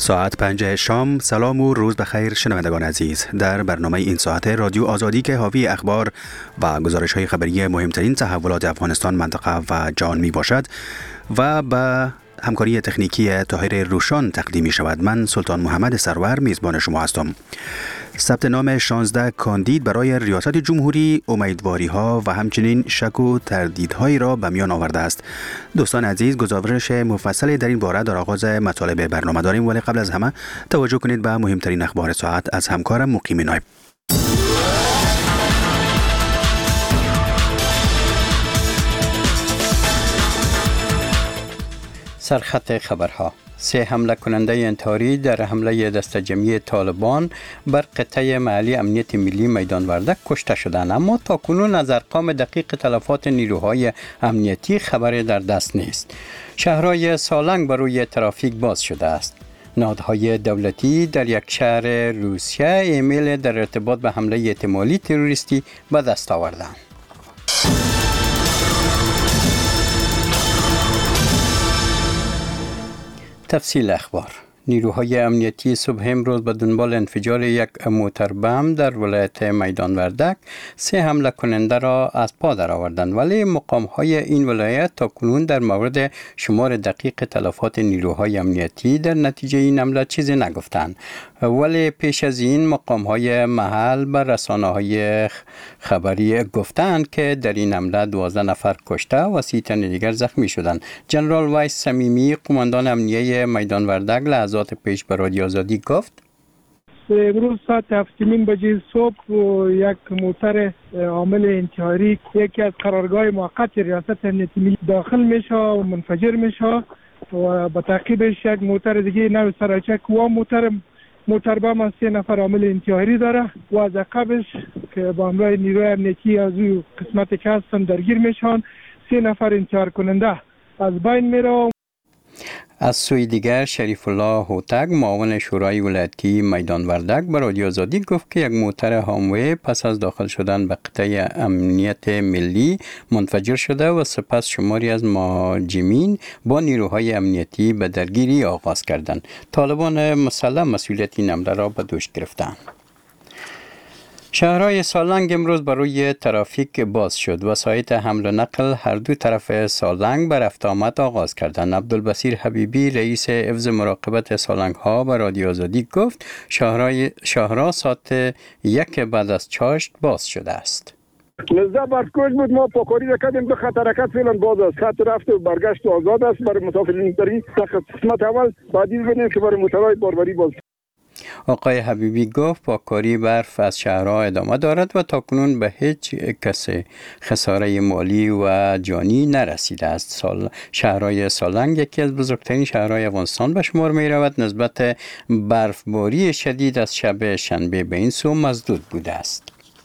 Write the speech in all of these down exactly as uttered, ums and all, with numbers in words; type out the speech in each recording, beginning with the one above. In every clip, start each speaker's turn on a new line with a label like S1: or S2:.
S1: ساعت پنج شام. سلام و روز بخیر شنوندگان عزیز. در برنامه این ساعت رادیو آزادی که حاوی اخبار و گزارش های خبری مهمترین تحولات افغانستان، منطقه و جهان می باشد و با همکاری تکنیکی طاهر روشان تقدیم می شود. من سلطان محمد سرور میزبان شما هستم. ثبت نام شانزده کاندید برای ریاست جمهوری امیدواری ها و همچنین شک و تردیدهایی را به میان آورده است. دوستان عزیز، گزارش مفصلی در این باره در آغاز مطالب برنامه داریم، ولی قبل از همه توجه کنید به مهمترین اخبار ساعت از همکارم مقیم نایب.
S2: سرخط خبرها: سه حمله کننده انتحاری در حمله دست جمعی طالبان بر قطعه محلی امنیت ملی میدان وردک کشته شدند، اما تاکنون از ارقام دقیق تلفات نیروهای امنیتی خبری در دست نیست. شهرهای سالنگ بر روی ترافیک باز شده است. نهادهای دولتی در یک شهر روسیه ایمیل در ارتباط به حمله احتمالی تروریستی به دست آوردند. تفصیل اخبار: نیروهای امنیتی صبح امروز به دنبال انفجار یک موتر بم در ولایت میدان وردک سه حمله کننده را از پا درآوردند، ولی مقام‌های این ولایت تا کنون در مورد شمار دقیق تلفات نیروهای امنیتی در نتیجه این حمله چیزی نگفتند. ولی پیش از این مقام‌های محل به رسانه‌های خبری گفتند که در این حمله دوازده نفر کشته و سی تن دیگر زخمی شدند. جنرال وایس صمیمی، قماندان امنیه میدان وردک، لحظات پیش به رادیو آزادی گفت:
S3: امروز ساعت هفت نیم بجه صبح یک موتر عامل انتحاری یکی از قرارگاه موقت ریاست امنیت ملی داخل میشه و منفجر میشه و با تعقیبش یک موتر دیگه نو سراچک و موتر موتر بم از سه نفر عامل انتحاری داره و از عقبش که با همراه نیروی امنیتی از او قسمت که هستن درگیر میشن، سه نفر انتحار کننده از بین میره.
S2: از سوی دیگر شریف الله هوتک، معاون شورای ولایتی میدان وردک، به رادیو آزادی گفت که یک موتر هاموی پس از داخل شدن به قطعه امنیت ملی منفجر شده و سپس شماری از مهاجمین با نیروهای امنیتی به درگیری آغاز کردند. طالبان مسلح مسئولیت این حمله را به دوش گرفتند. شهرهای سالنگ امروز بر روی ترافیک باز شد. وسایط حمل و نقل هر دو طرف سالنگ به رفت آمد آغاز کردند. عبدالبصیر حبیبی، رئیس حفظ مراقبت سالنگ ها، به رادیو آزادی گفت شهرهای شهرها ساعت یک بعد از چاشت باز شده است.
S4: نزده برکوش بود، ما پاکاری کردیم، دو خط حرکت فعلا باز است. خط رفت و برگشت و آزاد است برای مسافرین. داری قسمت اول بعدی ببینیم که برای موترهای باربری باز.
S2: آقای حبیبی گفت پاکاری برف از شهرها ادامه دارد و تاکنون به هیچ کسی خساره مالی و جانی نرسیده است. سال شهرهای سالنگ یکی از بزرگترین شهرهای افغانستان به شمار می رود. نسبت برفباری شدید از شب شنبه به این سو مزدود بوده است.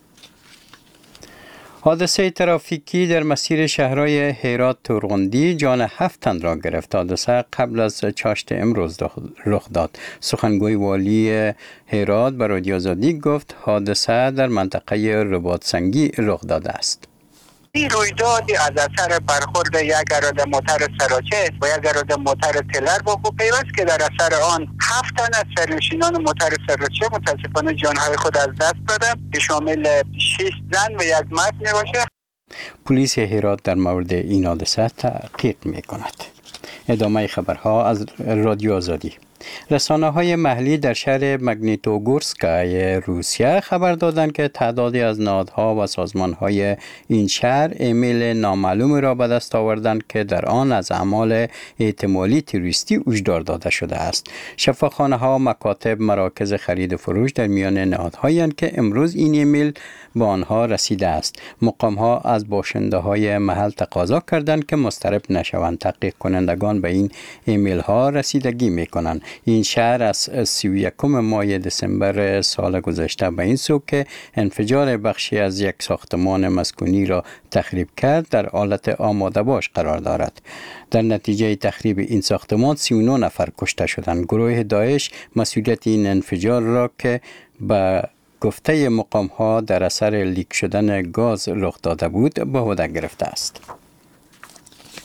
S2: حادثه ترافیکی در مسیر شهرهای هرات تورغندی جان هفت تن را گرفت. حادثه قبل از چاشت امروز رخ داد. سخنگوی والی هرات به رادیو آزادی گفت حادثه در منطقه رباط سنگی رخ داده است.
S5: این رویداد از اثر برخورد یک اراده موتر سراچه و یک اراده موتر تلر واقع پیوست که در اثر آن هفت تن از سرنشینان موتر سراچه متاسفانه جانهای خود از دست دادند که شامل شش زن و یک مرد می باشه.
S2: پلیس هرات در مورد این حادثه تحقیق می کند. ادامه خبرها از رادیو آزادی. رسانه‌های محلی در شهر مگنیتوگورسکای روسیه خبر دادند که تعدادی از نهادها و سازمان‌های این شهر ایمیل نامعلوم را به دست آوردند که در آن از اعمال احتمالی تروریستی هشدار داده شده است. شفاخانه‌ها، مکاتب، مراکز خرید و فروش در میان نهادهایند که امروز این ایمیل به آنها رسیده است. مقام‌ها از باشنده‌های محل تقاضا کردند که مضطرب نشوند. تحقیق کنندگان به این ایمیل‌ها رسیدگی می‌کنند. این شهر از سی و یکم ماه دسامبر سال گذشته به این سو که انفجار بخشی از یک ساختمان مسکونی را تخریب کرد در حالت آماده باش قرار دارد. در نتیجه تخریب این ساختمان سی و نه نفر کشته شدند. گروه داعش مسئولیت این انفجار را که به گفته مقام ها در اثر لیک شدن گاز رخ داده بود به عهده گرفته است.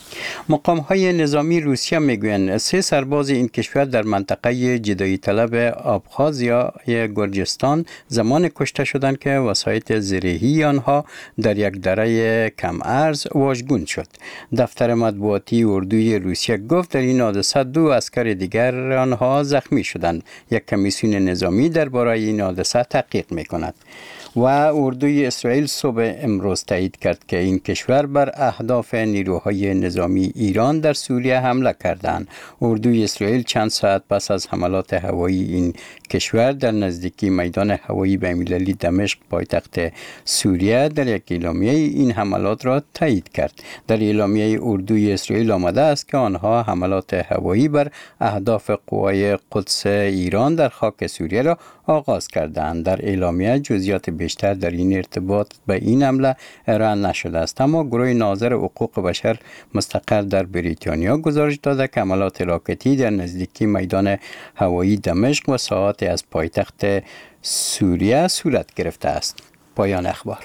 S2: مقام های نظامی روسیه میگویند سه سرباز این کشور در منطقه جدایی طلب آبخازیا گرجستان زمان کشته شدند که وسایط زرهی آنها در یک دره کم ارز واژگون شد. دفتر مطبوعاتی اردوی روسیه گفت در این حادثه دو عسکر دیگر آنها زخمی شدند. یک کمیسیون نظامی درباره این حادثه تحقیق میکند. و اردوی اسرائیل صبح امروز تایید کرد که این کشور بر اهداف نیروهای نظامی ایران در سوریه حمله کردند. اردوی اسرائیل چند ساعت پس از حملات هوایی این کشور در نزدیکی میدان هوایی بین‌المللی دمشق پایتخت سوریه در یک اعلامیه این حملات را تایید کرد. در اعلامیه اردوی اسرائیل آمده است که آنها حملات هوایی بر اهداف قوای قدس ایران در خاک سوریه را آغاز کردند. در اعلامیه جزئیات بیشتر در این ارتباط به این حمله ارائه نشده است، اما گروه ناظر حقوق بشر مستقر در بریتانیا گزارش داده که حملات راکتی در نزدیکی میدان هوایی دمشق و ساعات از پایتخت سوریه صورت گرفته است. پایان اخبار.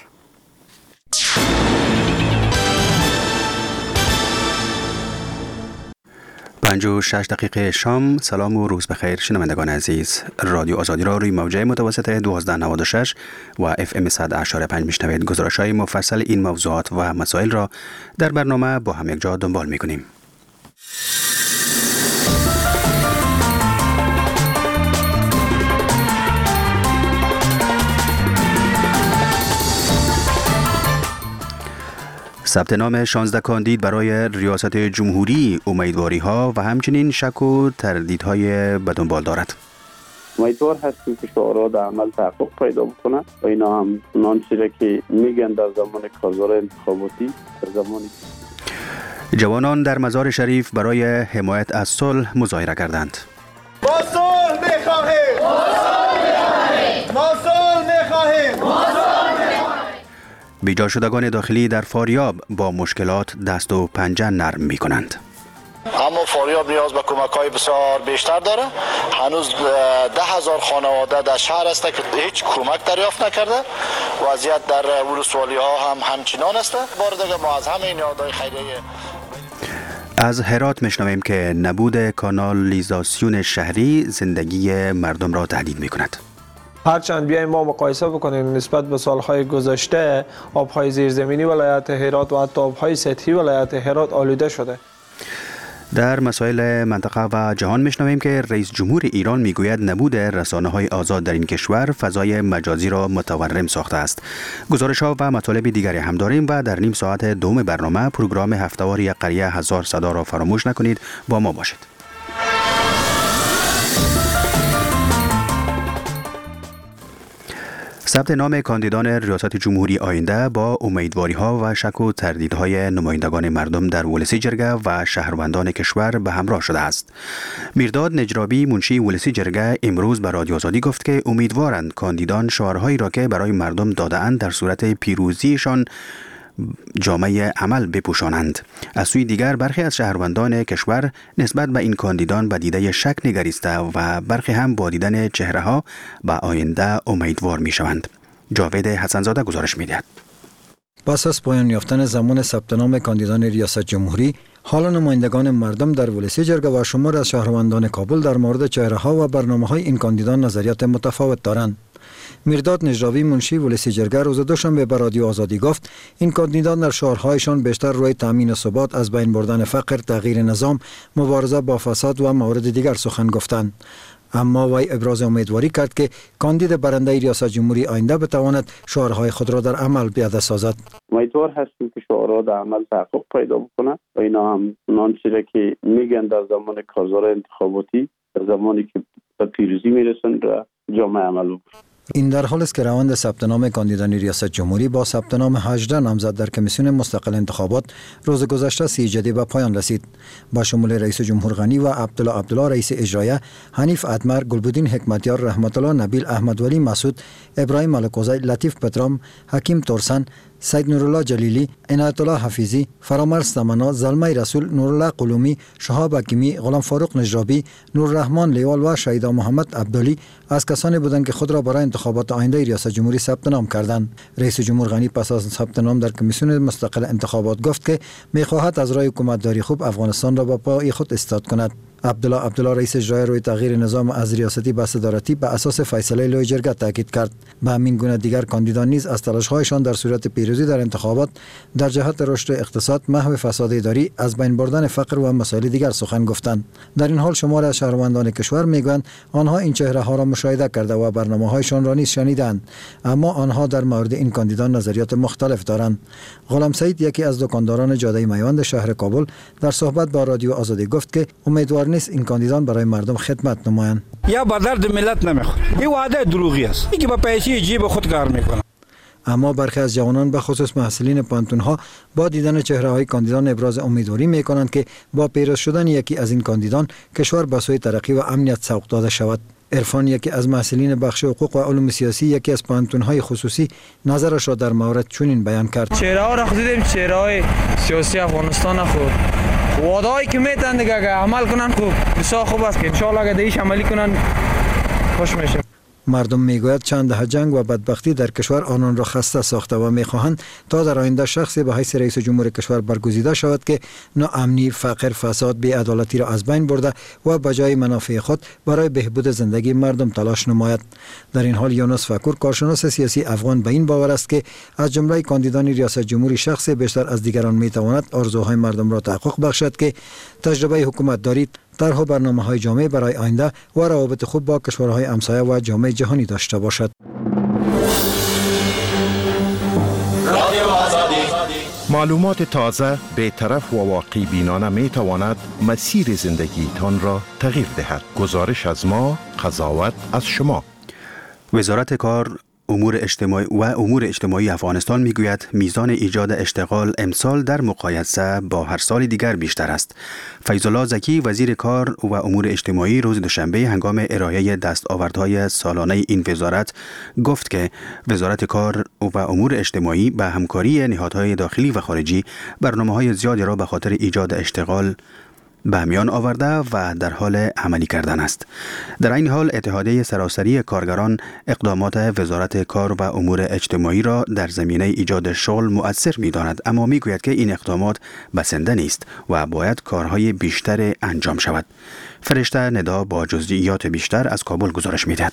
S1: پنج و شش دقیقه شام. سلام و روز بخیر شنوندگان عزیز. رادیو آزادی را روی موجه متوسط دوازده نود و شش و اف ام صد و اشاره پنج میشنوید. گزارش های مفصل این موضوعات و مسائل را در برنامه با هم یک جا دنبال میکنیم. ثبت نام شانزده کاندید برای ریاست جمهوری امیدواری ها و همچنین شک و تردیدهای به دنبال دارد.
S6: امیدوار هستیم که شعارها در عمل تحقق پیدا بکنه و اینا هم نانچه که میگن در زمان کارزار انتخاباتی در زمانی
S1: جوانان در مزار شریف برای حمایت از صلح مظاهره کردند.
S7: ما صلح می‌خواهیم. ما صلح می‌خواهیم.
S1: بیجا شدگان داخلی در فاریاب با مشکلات دست و پنجه نرم می کنند.
S8: اما فاریاب نیاز به کمک‌های بسیار بیشتر داره. هنوز ده هزار خانواده در شهر است که هیچ کمک دریافت نکرده. وضعیت در ولسوالی ها هم همچنان است. بار دیگه ما از همه نهادهای خیریه
S1: از هرات میشنویم که نبود کانالیزاسیون شهری زندگی مردم را تهدید می کند.
S9: هرچند بیایم ما مقایسه بکنیم نسبت به سالهای گذشته، آبهای زیرزمینی ولایت هرات و حتی آبهای سطحی ولایت هرات آلوده شده.
S1: در مسائل منطقه و جهان میشنویم که رئیس جمهور ایران میگوید نبود رسانه‌های آزاد در این کشور فضای مجازی را متورم ساخته است. گزارش‌ها و مطالب دیگری هم داریم و در نیم ساعت دوم برنامه پروگرام هفته‌واری قریه هزار صدا را فراموش نکنید. با ما باشید. ثبت نام کاندیدان ریاست جمهوری آینده با امیدواری‌ها و شک و تردیدهای نمایندگان مردم در ولسی جرگه و شهروندان کشور به همراه شده است. میرداد نجرابی منشی ولسی جرگه امروز به رادیو آزادی گفت که امیدوارند کاندیدان شعارهایی را که برای مردم داده‌اند در صورت پیروزیشان جامعه عمل بپوشانند. از سوی دیگر برخی از شهروندان کشور نسبت به این کاندیدان به دیده شک نگریسته و برخی هم با دیدن چهره ها به آینده امیدوار می شوند. جاوید حسنزاده گزارش می دهد.
S10: پس از پایان یافتن زمان ثبت نام کاندیدان ریاست جمهوری، حالا نمایندگان مردم در ولسی جرگه و شمار از شهروندان کابل در مورد چهره ها و برنامه های این کاندیدان نظریات متفاوت دارند. میرداد نجراوی منشی ولسی جرگه روز دوشنبه به رادیو آزادی گفت این کاندیدان در شعارهایشان بیشتر روی تامین ثبات، از بین بردن فقر، تغییر نظام، مبارزه با فساد و موارد دیگر سخن گفتند. اما وی ابراز امیدواری کرد که کاندید برنده ریاست جمهوری آینده بتواند شعارهای خود را در عمل پیاده سازد.
S6: امیدوار هستیم که شعارها در عمل تحقق پیدا بکنه و اینا هم نانچه که میگن در زمان کارزار انتخاباتی در زمانی که به پیروزی میرسند و جامعه عمل بکنه.
S10: این در حال است که روند ثبت نام کاندیدان ریاست جمهوری با ثبت نام هجده نامزد در کمیسیون مستقل انتخابات روز گذشته سی جدی به پایان رسید. با شمول رئیس جمهور غنی و عبدالله عبدالله رئیس اجرایه، حنیف ادمر، گلبدین حکمتیار، رحمت الله، نبیل احمدولی مسعود، ابراهیم ملکوزی، لطیف پترام، حکیم تورسن، سید نورالله جلیلی، عنایت الله حفیظی، فرامرز تمنا، زلمه رسول، نورالله قلومی، شهاب حکیمی، غلام فاروق نجرابی، نورالرحمن لیوال و شهیدا محمد عبدالی از کسانی بودند که خود را برای انتخابات آینده ریاست جمهوری ثبت نام کردند. رئیس جمهور غنی پس از ثبت نام در کمیسیون مستقل انتخابات گفت که می‌خواهد از راه حکومتداری خوب افغانستان را با پای خود ایستاد کند. عبدالله عبدالله رئیس اجرایی روی تغییر نظام از ریاستی به صدارتی به اساس فیصله لوی جرگه تاکید کرد. به همین گونه دیگر کاندیدان نیز از تلاش‌هایشان در صورت پیروزی در انتخابات در جهت رشد اقتصاد، محو فساد اداری، از بین بردن فقر و مسائل دیگر سخن گفتند. در این حال شماری از شهروندان کشور میگویند آنها این چهره‌ها را مشاهده کرده و برنامه‌هایشان را نیز شنیدند، اما آنها در مورد این کاندیدان نظریات مختلف دارند. غلام سعید، یکی از دکانداران جاده میوند شهر کابل، در صحبت با رادیو آزادی گفت که امیدوار نیست این کاندیدان برای مردم خدمت نمایند.
S11: یا به درد ملت نمیخوره. این وعده دروغی است. اینکه با پیسې جیب خود کار میکنه.
S10: اما برخی از جوانان به خصوص محصلین پانتون‌ها با دیدن چهره‌های کاندیدان ابراز امیدواری می‌کنند که با پیروز شدن یکی از این کاندیدان کشور به سوی ترقی و امنیت سوق داده شود. عرفان، یکی از محصلین بخش حقوق و علوم سیاسی یکی از پانتون‌های خصوصی، نظرش را در مورد چنین بیان کرد:
S9: چهره‌ها را دیدیم، چهره‌های سیاسی افغانستان خود وعده‌ای که میتن دیگه عمل کنن خوب بسیار خوب است که ان شاء الله اگه دیش عملی کنن خوش میشه.
S10: مردم میگوید چند دهه جنگ و بدبختی در کشور آنان را خسته ساخته و میخواهند تا در آینده شخصی به حیث رئیس جمهور کشور برگزیده شود که ناامنی، فقر، فساد، بی‌عدالتی را از بین برده و به جای منافع خود برای بهبود زندگی مردم تلاش نماید. در این حال یونس فکور، کارشناس سیاسی افغان، به این باور است که از جمله کاندیدان ریاست جمهوری شخص بیشتر از دیگران میتواند آرزوهای مردم را تحقق بخشد که تجربه حکومت دارید، طرح و برنامه‌های جامع برای آینده و روابط خوب با کشورهای همسایه و جامعه جهانی داشته باشد.
S12: معلومات تازه، بی‌طرف و واقعی بینانه می تواند مسیر زندگی تان را تغییر دهد. گزارش از ما، قضاوت از شما.
S1: وزارت کار امور اجتماعی و امور اجتماعی افغانستان میگوید میزان ایجاد اشتغال امسال در مقایسه با هر سال دیگر بیشتر است. فیض الله زکی، وزیر کار و امور اجتماعی، روز دوشنبه هنگام ارائه دستاوردهای سالانه این وزارت گفت که وزارت کار و امور اجتماعی به همکاری نهادهای داخلی و خارجی برنامه‌های زیادی را به خاطر ایجاد اشتغال به میان آورده و در حال عملی کردن است. در این حال اتحادیه سراسری کارگران اقدامات وزارت کار و امور اجتماعی را در زمینه ایجاد شغل مؤثر می‌داند، اما می‌گوید که این اقدامات بسنده نیست و باید کارهای بیشتر انجام شود. فرشته ندا با جزئیات بیشتر از کابل گزارش می‌دهد.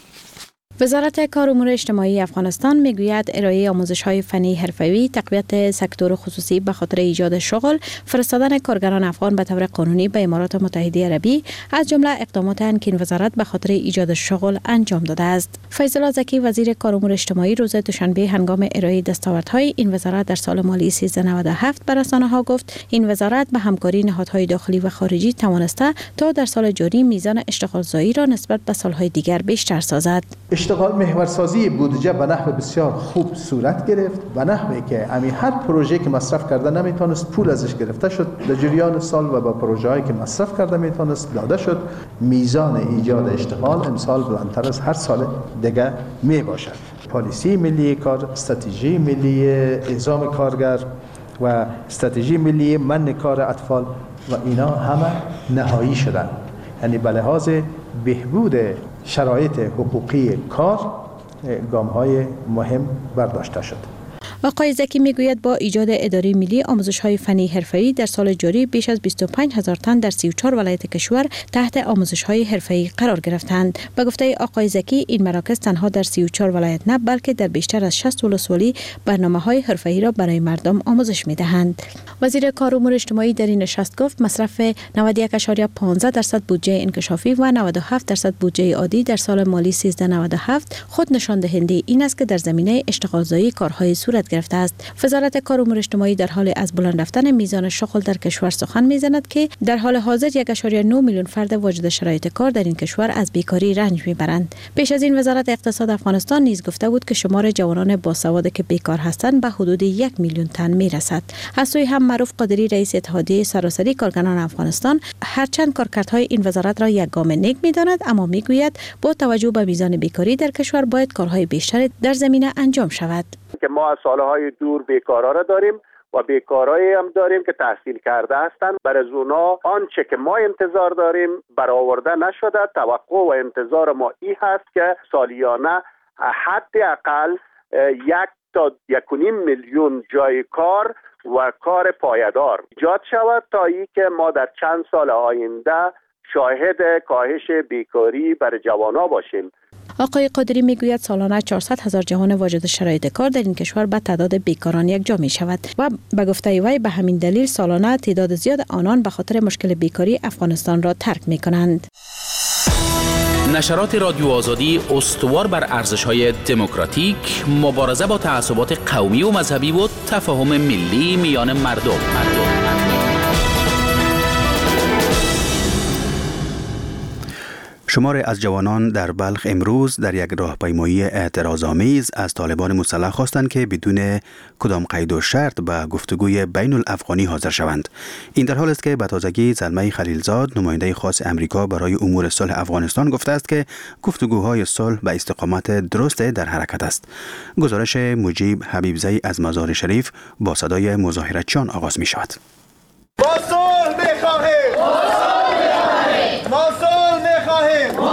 S13: وزارت کار و امور اجتماعی افغانستان میگوید ارائه آموزش‌های فنی حرفه‌ای، تقویت سکتور خصوصی به خاطر ایجاد شغل، فرستادن کارگران افغان به طور قانونی به امارات متحده عربی از جمله اقدامات که این وزارت به خاطر ایجاد شغل انجام داده است. فیض الله زکی، وزیر کار و امور اجتماعی، روز دوشنبه هنگام ارائه دستاوردهای این وزارت در سال مالی سیزده نود و هفت بر رسانه‌ها گفت این وزارت به همکاری نهادهای داخلی و خارجی توانسته تا در سال جاری میزان اشتغالزایی را نسبت به سالهای دیگر بیشتر سازد.
S14: اشتغال محورسازی بودجه به نحو بسیار خوب صورت گرفت، به نحوی که امی هر پروژه که مصرف کرده نمیتونست پول ازش گرفته شد در جریان سال و با پروژه هایی که مصرف کرده میتونست داده شد. میزان ایجاد اشتغال امسال بلندتر از هر سال دیگه می باشد. پالیسی ملی کار، استراتژی ملی اعزام کارگر و استراتژی ملی منع کار اطفال و اینا همه نهایی شدن، یعنی به لحاظ بهبود شرایط حقوقی کار گام‌های مهم برداشته شد.
S13: آقای زکی میگوید با ایجاد اداره ملی آموزش‌های فنی حرفه‌ای در سال جاری بیش از بیست و پنج هزار تن در سی و چهار ولایت کشور تحت آموزش‌های حرفه‌ای قرار گرفتند. به گفته آقای زکی این مراکز تنها در سی و چهار ولایت نه بلکه در بیشتر از شصت ولسوالی برنامه‌های حرفه‌ای را برای مردم آموزش می‌دهند. وزیر کار و امور اجتماعی در این نشست گفت مصرف نود و یک ممیز پانزده درصد بودجه انکشافی و نود و هفت درصد بودجه عادی در سال مالی سیزده نود و هفت خود نشان دهنده این است که در زمینه اشتغالزایی کارهای صورت گرفته است. وزارت کار و امور اجتماعی در حال از بلند رفتن میزان شغل در کشور سخن میزند که در حال حاضر یک ممیز نه میلیون فرد واجد شرایط کار در این کشور از بیکاری رنج میبرند. پیش از این وزارت اقتصاد افغانستان نیز گفته بود که شمار جوانان باسواد که بیکار هستند به حدود یک میلیون تن میرسد. از سوی هم معروف قادری رئیس اتحادیه سراسری کارگران افغانستان هرچند کارکردهای این وزارت را یک گام نیک میداند، اما میگوید با توجه به میزان بیکاری در کشور باید کارهای بیشتر در زمینه انجام شود.
S6: که ما از سالهای دور بیکارا را داریم و بیکارایی هم داریم که تحصیل کرده هستند. برای اونا آنچه که ما انتظار داریم برآورده نشده. توقع و انتظار ما این هست که سالیانه حداقل یک تا یک و نیم میلیون جای کار و کار پایدار ایجاد شود تا ای که ما در چند سال آینده شاهد کاهش بیکاری برای جوانان باشیم.
S13: آقای قادری میگوید سالانه چهارصد هزار جوان واجد شرایط کار در این کشور به تعداد بیکاران یک جا می شود و به گفته وی به همین دلیل سالانه تعداد زیاد آنان به خاطر مشکل بیکاری افغانستان را ترک می کنند.
S15: نشرات رادیو آزادی استوار بر ارزش‌های دموکراتیک، مبارزه با تعصبات قومی و مذهبی و تفاهم ملی میان مردم. مردم.
S1: شماری از جوانان در بلخ امروز در یک راهپیمایی اعتراض‌آمیز از طالبان مسلح خواستند که بدون کدام قید و شرط به گفتگوی بین الافغانی حاضر شوند. این در حال است که به تازگی زلمه خلیلزاد نماینده خاص امریکا برای امور صلح افغانستان گفته است که گفتگوهای صلح به استقامت درست در حرکت است. گزارش مجیب حبیبزی از مزار شریف با صدای مظاهرتچیان آغاز می شود.
S7: ما صلح می‌خواهیم. ما صلح می‌خواهیم.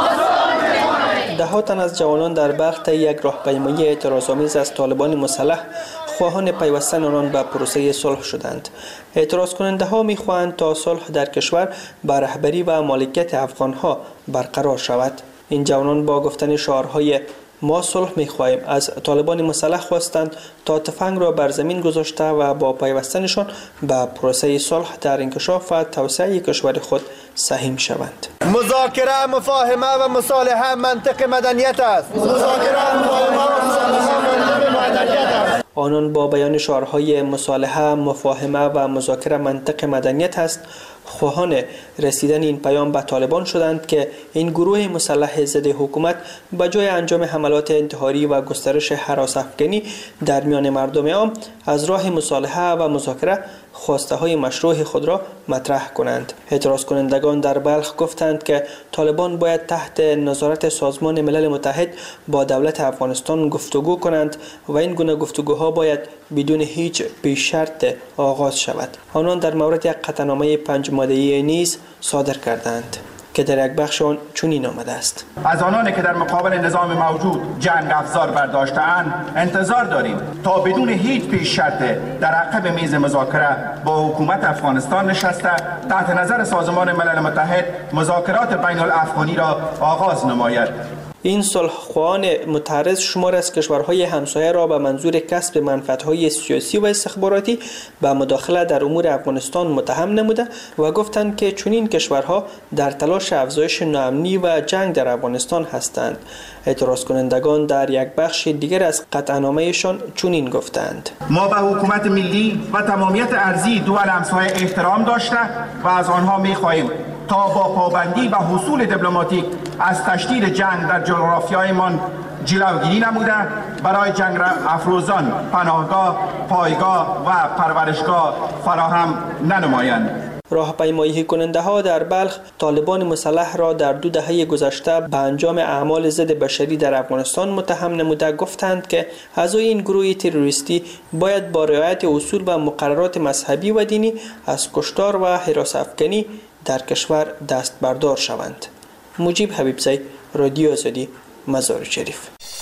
S16: ده ها تن از جوانان در بلخ طی یک راهپیمایی اعتراض‌آمیز از طالبان مسلح خواهان پیوستن آنان به پروسه صلح شدند. اعتراض کننده ها می‌خواهند تا صلح در کشور به رهبری و مالکیت افغان‌ها برقرار شود. این جوانان با گفتن شعارهای ما صلح می‌خواهیم از طالبان مسلح خواستند تا تفنگ را بر زمین گذاشته و با پیوستنشان به پروسه صلح در انکشاف و توسعه کشور خود سهیم شوند.
S7: مذاکره، مفاهمه و مصالحه منطق مدنیت است. مذاکره، مفاهمه و مصالحه منطق مدنیت است.
S16: آنان با بیان شعارهای مصالحه، مفاهمه و مذاکره منطق مدنیت است خواهان رسیدن این پیام به طالبان شدند که این گروه مسلح ضد حکومت به جای انجام حملات انتحاری و گسترش هراس افکنی در میان مردم عام از راه مصالحه و مذاکره خواسته های مشروع خود را مطرح کنند. اعتراض کنندگان در بلخ گفتند که طالبان باید تحت نظارت سازمان ملل متحد با دولت افغانستان گفتگو کنند و این گونه گفتگوها باید بدون هیچ پیش شرط آغاز شود. آنان در مورد یک قطعنامه پنج ماده‌ای نیز صادر کردند که در یک بخش آن چنین آمده است:
S17: از آنانی که در مقابل نظام موجود جنگ افزار برداشته‌اند انتظار داریم تا بدون هیچ پیش شرط در عقب میز مذاکره با حکومت افغانستان نشسته تحت نظر سازمان ملل متحد مذاکرات بین الافغانی را آغاز نماید.
S16: این صلح‌خواهان متعرض شمار از کشورهای همسایه را به منظور کسب منفعت‌های سیاسی و استخباراتی به مداخله در امور افغانستان متهم نموده و گفتند که چنین کشورها در تلاش افزایش ناامنی و جنگ در افغانستان هستند. اعتراض کنندگان در یک بخش دیگر از قطعنامه‌شان چنین گفتند:
S17: ما به حکومت ملی و تمامیت ارضی دول همسایه احترام داشته و از آنها می‌خواهیم تا با پابندی و حصول دیپلماتیک از تشدید جنگ در جغرافیایمان جلوگیری نموده برای جنگ افروزان پناهگاه، پایگاه و پرورشگاه فراهم ننمایند.
S16: راهپیمایی کننده ها در بلخ طالبان مسلح را در دو دهه گذشته به انجام اعمال ضد بشری در افغانستان متهم نموده گفتند که اعضای این گروه تروریستی باید با رعایت اصول و مقررات مذهبی و دینی از کشتار و هراس افکنی در کشور دست بردار شوند. مجیب حبیبزی، رادیو آزادی، مزار شریف.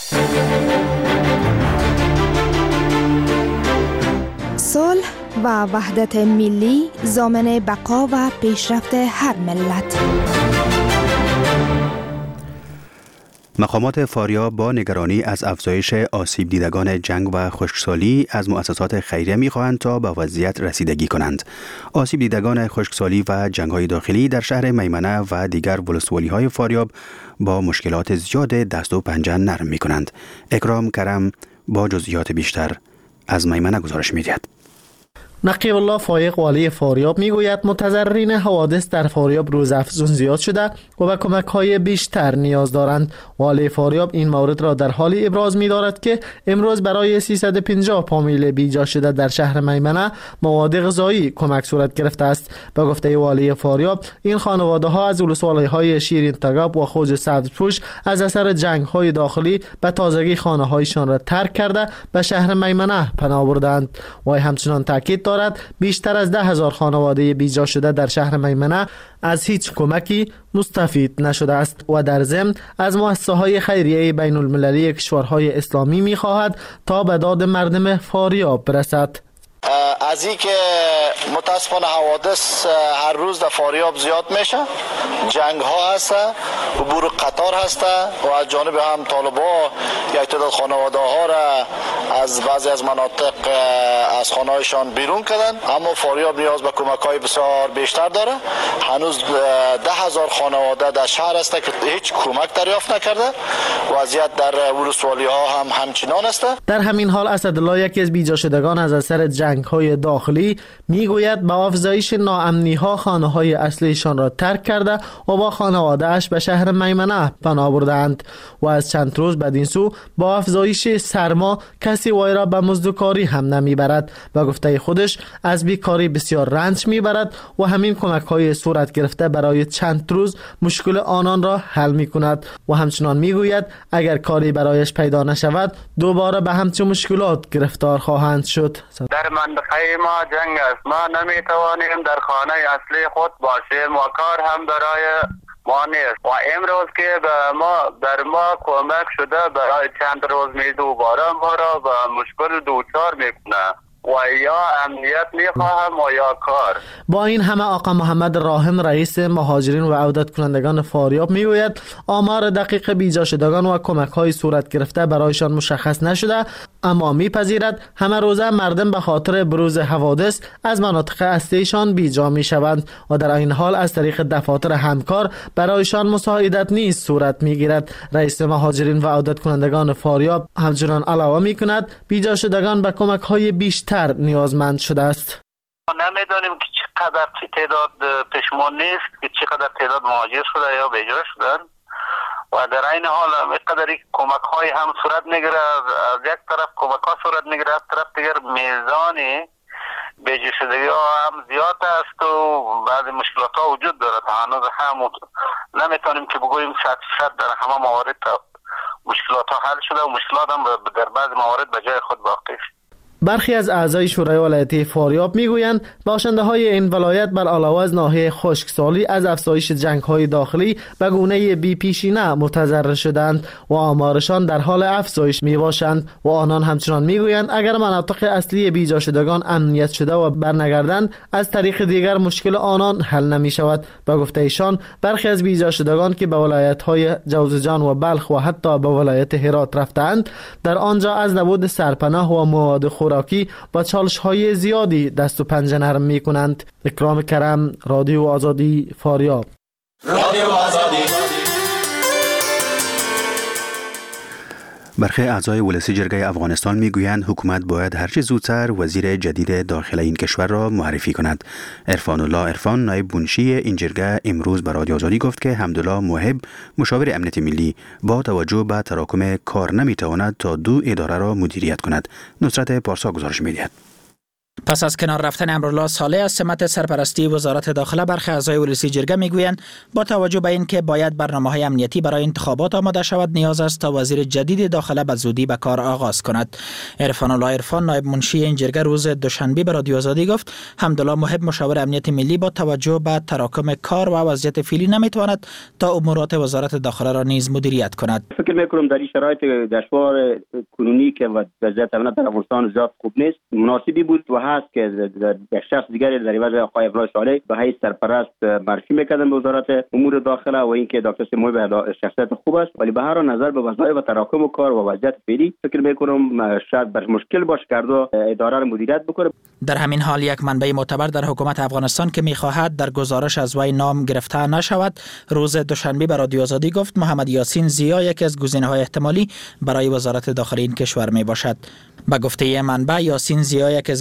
S18: صلح و وحدت ملی ضامن بقا و پیشرفت هر ملت.
S1: مقامات فاریاب با نگرانی از افزایش آسیب دیدگان جنگ و خشکسالی از مؤسسات خیریه می‌خواهند تا به وضعیت رسیدگی کنند. آسیب دیدگان خشکسالی و جنگ‌های داخلی در شهر میمنه و دیگر ولسوالی‌های فاریاب با مشکلات زیاد دست و پنجه نرم می‌کنند. اکرام کرم با جزئیات بیشتر از میمنه گزارش می‌دهد.
S19: نقیب الله فایق والی فاریاب میگوید متضررین حوادث در فاریاب روزافزون زیاد شده و به کمک‌های بیشتر نیاز دارند. والی فاریاب این مورد را در حالی ابراز می‌دارد که امروز برای سیصد و پنجاه فامیل بیجا شده در شهر میمنه مواد غذایی کمک صورت گرفته است. به گفته والی فاریاب این خانواده‌ها از ولسوالی‌های شیرین تگاب و خوج سبزپوش از اثر جنگ‌های داخلی به تازگی خانه‌هایشان را ترک کرده به شهر میمنه پناه بردند. و همچنان تاکید دارد بیشتر از ده هزار خانواده بیجا شده در شهر میمنه از هیچ کمکی مستفید نشده است و در ضمن از مؤسسه‌های خیریه بین المللی کشورهای اسلامی می‌خواهد تا به داد مردم فاریاب برسد.
S8: از این که متاسفانه حوادث هر روز در فاریاب زیاد میشه، جنگ ها هست، عبور قطار هست و از جانب هم طالبا یک تعداد خانواده ها را از بعضی از مناطق از خانه هایشان بیرون کردن، اما فاریاب نیاز به کمک های بسیار بیشتر داره. هنوز ده هزار خانواده در شهر است که هیچ کمک دریافت نکرده. وضعیت در ولسوالی ها هم همچنان است.
S19: در همین حال اسدالله یکی از بیجا شدگان از اثر جنگ های داخلی میگوید با افزایش ناامنی ها خانه های اصلیشان را ترک کرده و با خانواده اش به شهر میمنه پناه بردند و از چند روز بدین سو با افزایش سرما کسی وای را به مزدکاری هم نمیبرد. و گفته خودش از بیکاری بسیار رنج میبرد و همین کمک های صورت گرفته برای چند روز مشکل آنان را حل میکند. و همچنان میگوید اگر کاری برایش پیدا نشود دوباره به همچون مشکلات گرفتار خواهند شد.
S20: در منطقه ما جنگ است، ما نمیتوانیم در خانه اصلی خود باشیم و کار هم برای ما نیست و امروز که به ما در ما کمک شده برای چند روز می دوباره ما را به مشکل دوچار میکنه و یا امنیت میخواهم و یا کار.
S19: با این همه آقا محمد راحم رئیس مهاجرین و عودت کنندگان فاریاب میگوید آمار دقیق بیجا شدگان و کمک های صورت گرفته برایشان مشخص نشده، اما میپذیرد همه روزه مردم به خاطر بروز حوادث از مناطق اصلیشان بیجا میشوند و در این حال از طریق دفاتر همکار برایشان مساعدت نیز صورت میگیرد. رئیس مهاجرین و عودت کنندگان فاریاب همچنان علاوه میکند بیجا شدگان به کمک های بیشتر نیازمند شده است.
S20: نمیدانیم که چقدر تعداد پشمان نیست که چقدر تعداد مهاجر شده یا بیجا شدن و در این حال اینقدر کمک های هم صورت میگیره. از یک طرف کمک ها صورت میگیره، از طرف دیگر میزانی بیجا شدگی ها هم زیاد است و بعضی مشکلات ها وجود داره. هنوز هم نمیتونیم که بگوییم صد فیصد در همه موارد مشکلات ها حل شده و مشکلات هم در بعضی موارد به جای خود باقی است.
S19: برخی از اعضای شورای ولایتی فاریاب میگویند باشنده های این ولایت بر علاوه از ناحیه خشکسالی از افزایش جنگ های داخلی به گونه بی پیشینه متضرر شدند و آمارشان در حال افزایش می باشند و آنان همچنان میگویند اگر مناطق اصلی بیجا شدگان امنیت شده و برنگردند از طریق دیگر مشکل آنان حل نمی شود. به گفته ایشان برخی از بیجا شدگان که به ولایت های جوزجان و بلخ و حتی به ولایت هرات رفتند در آنجا از نبود سرپناه و مواد خوراکی با چالش های زیادی دست و پنجه نرم می کنند. اکرام کرم، رادیو آزادی فاریاب.
S1: رادیو آزادی. برخی اعضای ولسی جرگه افغانستان میگویند حکومت باید هرچه زودتر وزیر جدید داخل این کشور را معرفی کند. عرفان الله عرفان نایب منشی این جرگه امروز به رادیو آزادی گفت که حمدالله موهب مشاور امنیت ملی با توجه به تراکم کار نمیتواند تا دو اداره را مدیریت کند. نصرت پارسا گزارش میدهد.
S21: پس از کنار رفتن امرالله صالح از سمت سرپرستی وزارت داخله، برخی اعضای ولسی جرگه میگویند با توجه به اینکه باید برنامه‌های امنیتی برای انتخابات آماده شود نیاز است تا وزیر جدید داخله به زودی به کار آغاز کند. عرفان الله عرفان نایب منشی این جرگه روز دوشنبه به رادیو آزادی گفت حمدالله موهب مشاور امنیت ملی با توجه به تراکم کار و وضعیت فعلی نمیتواند تا امورات وزارت داخله را نیز مدیریت کند.
S22: فکر میکنم در این شرایط دشوار کنونی که وضعیت امنیت در افغانستان زیاد خوب نیست، مناسبی بود و هست که در شخص دیگری در عوض آقای عبدالله صالح به حیث سرپرست معرفی میکردن به وزارت امور داخله و اینکه دکتر موهب شخصیت خوب است، ولی به هر نظر به وظایف و تراکم کار و وضعیت فعلی فکر میکنم شاید بر مشکل باش کرد و اداره را مدیریت بکنه.
S21: در همین حال یک منبع معتبر در حکومت افغانستان که میخواهد در گزارش از وی نام گرفته نشود روز دوشنبه به رادیو آزادی گفت محمد یاسین زیا یکی از گزینه‌های احتمالی برای وزارت داخله این کشور میباشد. به گفته منبع یاسین زیا یکی از گزینه‌های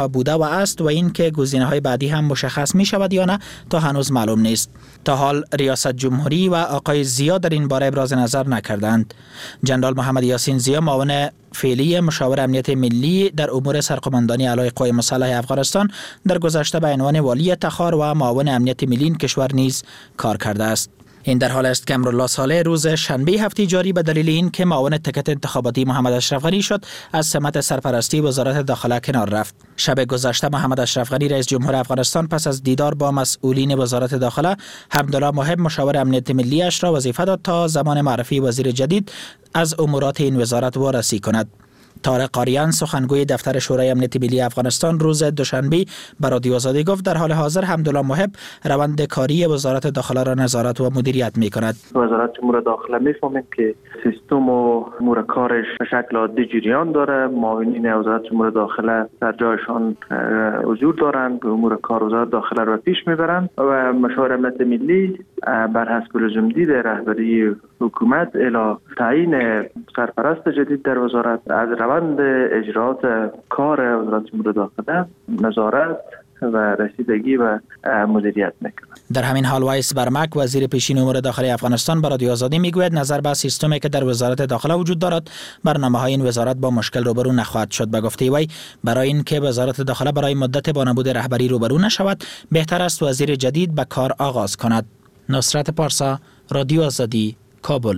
S21: ها بوده و است و اینکه گزینه‌های بعدی هم مشخص می شود یا نه تا هنوز معلوم نیست. تا حال ریاست جمهوری و آقای ضیا در این باره ابراز نظر نکردند. جنرال محمد یاسین ضیا معاون فعلی مشاور امنیت ملی در امور سرقماندانی علیه قوای مسلح افغانستان در گذشته به عنوان والی تخار و معاون امنیت ملی این کشور نیز کار کرده است. این در حال است که امرالله صالح روز شنبه هفته جاری به دلیل این که معاون تکت انتخاباتی محمد اشرف غنی شد از سمت سرپرستی وزارت داخله کنار رفت. شب گذشته محمد اشرف غنی رئیس جمهور افغانستان پس از دیدار با مسئولین وزارت داخله حمدالله محب مشاور امنیت ملی اش را وظیفه داد تا زمان معرفی وزیر جدید از امورات این وزارت وارسی کند. طارق قاریان سخنگوی دفتر شورای امنیت ملی افغانستان روز دوشنبه به رادیو آزادی گفت در حال حاضر حمدالله محب روند کاری وزارت داخله را نظارت و مدیریت می کند.
S3: وزارت امور داخله میفهمیم که سیستم و امور کارش به شکل عادی جریان داره. معاونین وزارت امور داخله در جایشان حضور دارند، امور کار وزارت داخله را پیش میبرند و مشاور امنیت ملی بر حسب لزومدید رهبری حکومت الی تعیین سرپرست جدید در وزارت از روند اجرات کار وزارت امور داخله نظارت و رسیدگی و مدیریت میکنه.
S21: در همین حال وایس برمک وزیر پیشین امور داخلی افغانستان به رادیو آزادی میگوید نظر به سیستمی که در وزارت داخله وجود دارد برنامه‌های این وزارت با مشکل روبرو نخواهد شد. به گفته وی برای اینکه وزارت داخله برای مدت با نبود رهبری روبرو نشود بهتر است وزیر جدید به کار آغاز کند. نصرت پارسا، رادیو آزادی، کابل.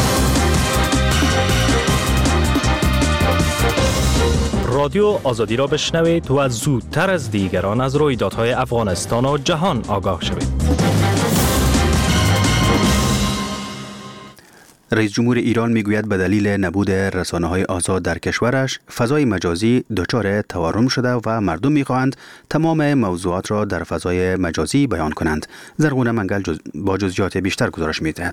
S4: رادیو آزادی را بشنوید و زودتر از دیگران از رویدادهای افغانستان و جهان آگاه شوید.
S1: رئیس جمهور ایران میگوید به دلیل نبود رسانه‌های آزاد در کشورش فضای مجازی دچار تورم شده و مردم میخواهند تمام موضوعات را در فضای مجازی بیان کنند. زرغونه منگل جز... با جزئیات بیشتر گزارش می‌دهد.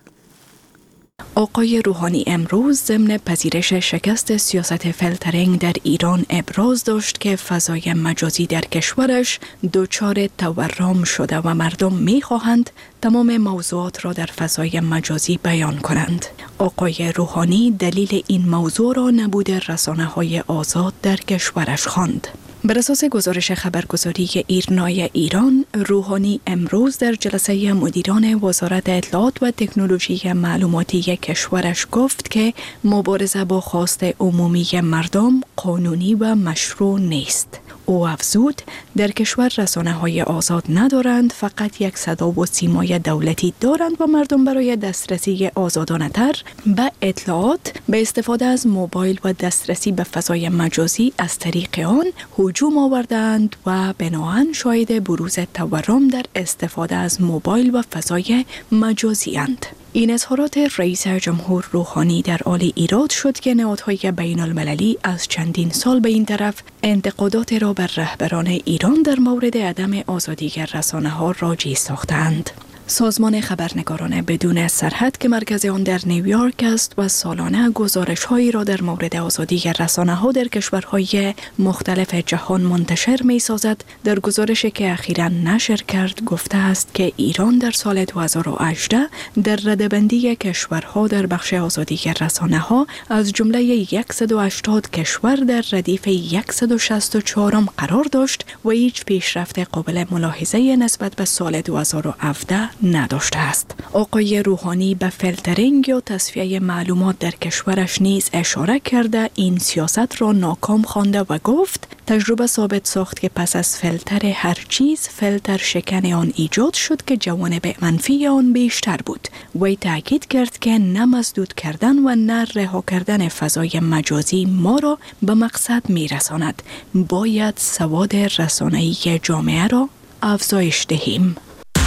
S23: آقای روحانی امروز ضمن پذیرش شکست سیاست فیلترینگ در ایران ابراز داشت که فضای مجازی در کشورش دچار تورم شده و مردم می‌خواهند تمام موضوعات را در فضای مجازی بیان کنند. آقای روحانی دلیل این موضوع را نبود رسانه‌های آزاد در کشورش خواند. بر اساس گزارش خبرگزاری ایرنای ایران، روحانی امروز در جلسه مدیران وزارت اطلاعات و تکنولوژی معلوماتی کشورش گفت که مبارزه با خواست عمومی مردم قانونی و مشروع نیست. او افزود در کشور رسانه‌های آزاد ندارند، فقط یک صدا و سیمای دولتی دارند و مردم برای دسترسی آزادانه تر به اطلاعات به استفاده از موبایل و دسترسی به فضای مجازی از طریق آن هجوم آوردند و بناهن شاهد بروز تورم در استفاده از موبایل و فضای مجازی اند. این اظهارات رئیس جمهور روحانی در حال ایراد شد که نهادهای بین المللی از چندین سال به این طرف انتقادات را بر رهبران ایران در مورد عدم آزادی رسانه‌ها راجع ساختند. سازمان خبرنگاران بدون سرحد که مرکز آن در نیویورک است و سالانه گزارش‌هایی را در مورد آزادی رسانه‌ها در کشورهای مختلف جهان منتشر می‌سازد، در گزارشی که اخیراً نشر کرد گفته است که ایران در سال دو هزار و هجده در رده‌بندی کشورها در بخش آزادی رسانه‌ها از جمله صد و هشتاد کشور در ردیف صد و شصت و چهار قرار داشت و هیچ پیشرفت قابل ملاحظه نسبت به سال دو هزار و هفده نداشته است. آقای روحانی به فیلترینگ یا تصفیه معلومات در کشورش نیز اشاره کرده این سیاست را ناکام خوانده و گفت تجربه ثابت ساخت که پس از فیلتر هر چیز فیلتر شکن آن ایجاد شد که جوانب منفی آن بیشتر بود. وی تاکید کرد که نه مسدود کردن و نه رها کردن فضای مجازی ما را به مقصد میرساند. باید سواد رسانه‌ای جامعه را افزایش دهیم.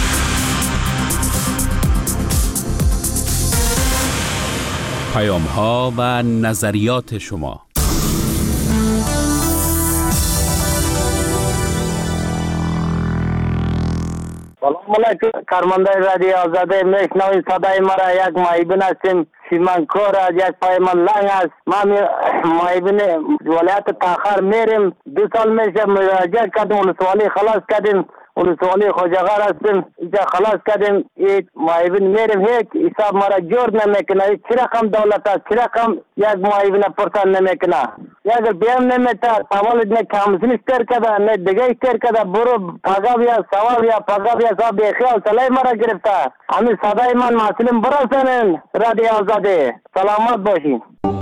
S15: پیام ها و نظریات شما.
S24: سلام علیکم کارمنده رادیو آزادی، میشنوید صدای مرا. یک معیبین هستیم سیمانکور از یک پایمان لنگ است. ما معیبین ولایت تاخر میریم، دو سال میشه مراجعه کردیم، ولسوالی خلاص کردیم، ولسوالی خوجغار هستیم اینجا خلاص کردیم. این معیبین میریم هیچ حساب مرا جور نمیکنه. چی رقم دولت است، چی رقم یک معیبین پرسان نمیکنه. یک بیم نمیته سوال نه کامسین استر کده نه دیگه استر کده برو پاگا بیا سوال بیا پاگا بیا صاحب بخیال سلای مرا گرفته همین صدای من معصوم برسنن رادیو آزادی سلامت باشین.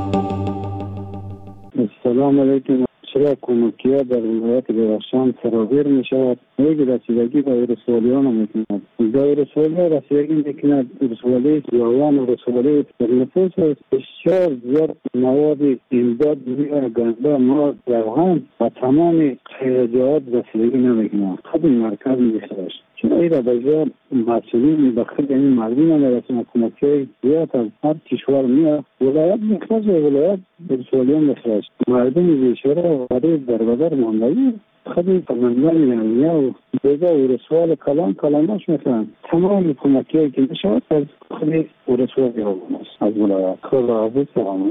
S2: السلام علیکم. چرا کمکی‌ها در ولایت بدخشان سرازیر می شود؟ یک رسیدگی به ولسوالیان میکند. به ولسوالی رسیدگی میکند. ولسوالی جوان و ولسوالی در نفوس بسیار زیاد مواد امداد می‌آید، گنده، ماز، روغن و تمام خیریات رسیدگی نمیکند. خود مرکز می‌شود. چون ایرا بجای مسئولین داخل این مردم نمیرسند کمکی زیاد از هر کشور میاد ولایت میخواست ولایت ولسوالیان میخواست مردم بیچاره برای در بدر ماندگی خیلی پرمندان میاد و دیگه ولسوال کلام کلامش میخوان تمام کمکی که میشود از خیلی ولسوالی ها از ولایت خدا حافظ سلام.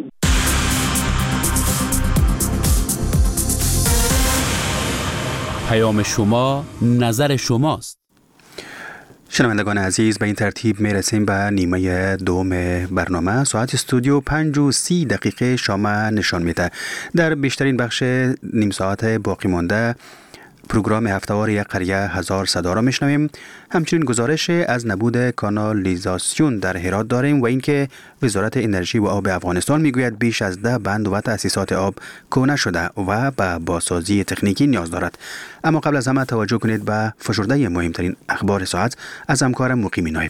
S15: پیام شما نظر شماست.
S1: شنوندگان عزیز، به این ترتیب می رسیم به نیمه دوم برنامه. ساعت استودیو پنج و سی دقیقه شام نشان میده. در بیشترین بخش نیم ساعت باقی مانده پروگرام هفته‌وار یک قریه هزار صدا را میشنویم. همچنین گزارش از نبود کانالیزاسیون در هرات داریم و اینکه وزارت انرژی و آب افغانستان میگوید بیش از ده بند و تأسیسات آب کهنه شده و به بازسازی تکنیکی نیاز دارد. اما قبل از همه توجه کنید به فشرده مهمترین اخبار ساعت از همکارم مقیم نایب.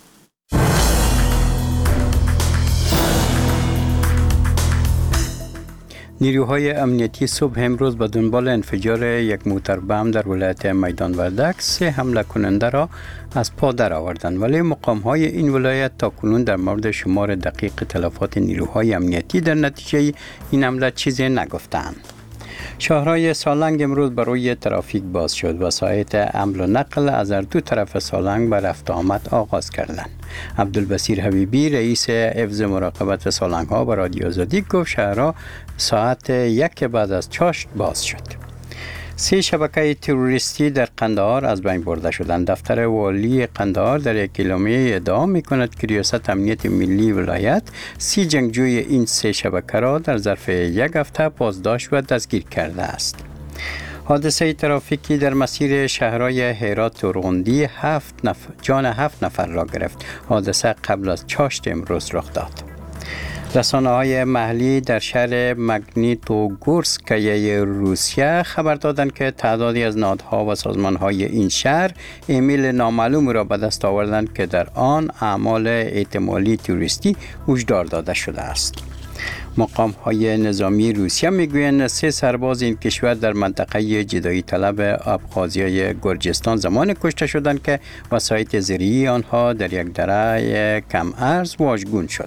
S5: نیروهای امنیتی صبح امروز به دنبال انفجار یک موتر بم در ولایت میدان وردک سه حمله کننده را از پا در آوردند، ولی مقام‌های این ولایت تاکنون در مورد شمار دقیق تلفات نیروهای امنیتی در نتیجه این حمله چیزی نگفتند. شاهرای سالنگ امروز برای ترافیک باز شد. وسایط حمل و نقل از هر دو طرف سالنگ به رفت آمد آغاز کردند. عبدالبصیر حبیبی رئیس حفظ مراقبت سالنگ ها به رادیو آزادی گفت شهرها ساعت یک بعد از چاشت باز شد. سه شبکه تروریستی در قندهار از بین برده شدند. دفتر والی قندهار در یک کلمه ادعا می‌کند که ریاست امنیت ملی ولایت سی جنگجوی این سه شبکه را در ظرف یک هفته بازداشت و دستگیر کرده است. حادثه ترافیکی در مسیر شهرهای هرات و رغندی هفت نفر جان هفت نفر را گرفت. حادثه قبل از چاشت امروز رخ داد. رسانه‌های محلی در شهر مگنیتوگورسکای روسیه خبر دادند که تعدادی از نهادها و سازمان‌های این شهر ایمیل نامعلوم را به دست آوردند که در آن اعمال احتمالی تروریستی هشدار داده شده است. مقام‌های نظامی روسیه میگویند سه سرباز این کشور در منطقه جدایی طلب ابخازیای گرجستان زمان کشته شدند که وسایط زرعی آنها در یک دره کم ارز واژگون شد.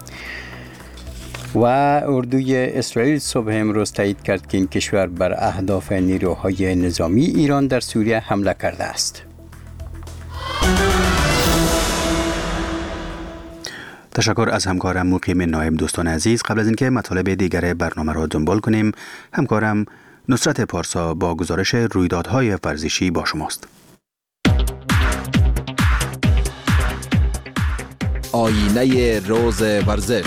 S5: و اردوی اسرائیل صبح امروز تایید کرد که این کشور بر اهداف نیروهای نظامی ایران در سوریه حمله کرده است.
S1: تشکر از همکارم مقیم نایب. دوستان عزیز، قبل از اینکه مطالب دیگر برنامه را دنبال کنیم، همکارم نصرت پارسا با گزارش رویدادهای ورزشی با شماست.
S9: آینه روز ورزش.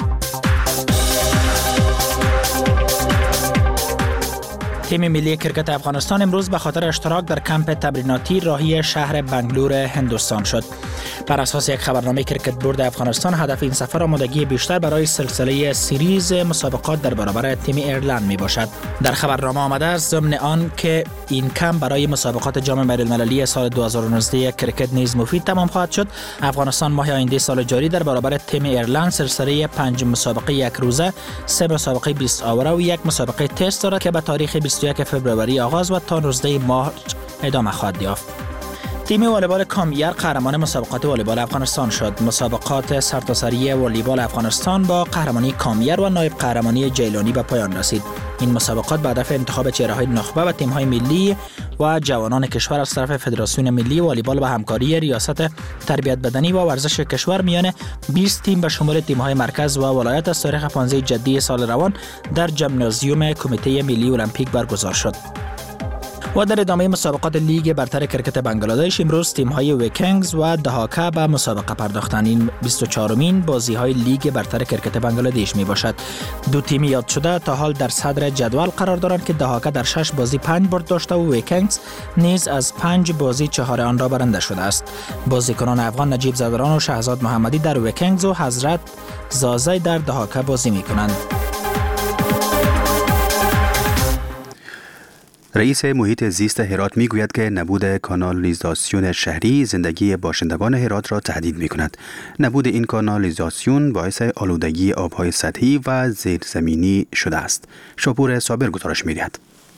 S21: تیم ملی کرکت افغانستان امروز به خاطر اشتراک در کمپ تمریناتی راهی شهر بنگلور هندوستان شد. بر اساس یک خبرنامه کرکت بورد افغانستان هدف این سفر آمادگی بیشتر برای سلسله سریز مسابقات در برابر تیم ایرلند می باشد. در خبرنامه آمده است ضمن آن که این کمپ برای مسابقات جام بین‌المللی سال دو هزار و نوزده کرکت نیز مفید تمام خواهد شد. افغانستان ماه آینده سال جاری در برابر تیم ایرلند سلسله پنج مسابقه یک روزه، سه مسابقه بیست آوره و یک مسابقه تست دارد که به تاریخ بیست و یک فوریه آغاز و تا نوزده مارس ادامه خواهد یافت. تیم والیبال کامیر قهرمان مسابقات والیبال افغانستان شد. مسابقات سرتاسری والیبال افغانستان با قهرمانی کامیر و نایب قهرمانی جیلانی به پایان رسید. این مسابقات به هدف انتخاب چهره‌های نخبه و تیم‌های ملی و جوانان کشور از طرف فدراسیون ملی والیبال و همکاری ریاست تربیت بدنی و ورزش کشور میان بیست تیم به شمول تیم‌های مرکز و ولایت از تاریخ پانزده جدی سال روان در ژیمنازیوم کمیته ملی المپیک برگزار شد. و در ادامه مسابقات لیگ برتر کرکت بنگلادش امروز تیم‌های ویکنگز و دهاکه به مسابقه پرداختند. این بیست و چهارمین بازی‌های لیگ برتر کرکت بنگلادش میباشد. دو تیم یاد شده تا حال در صدر جدول قرار دارند که دهاکه در شش بازی پنج برد داشته و ویکنگز نیز از پنج بازی چهار آن را برنده شده است. بازیکنان افغان نجیب زادران و شهزاد محمدی در ویکنگز و حضرت زازی در دهاکه بازی می‌کنند.
S1: رئیس محیط زیست هرات میگوید که نبود کانالیزاسیون شهری زندگی باشندگان هرات را تهدید می‌کند. نبود این کانالیزاسیون باعث آلودگی آب‌های سطحی و زیرزمینی شده است. شاپور صابر گزارش می‌دهد.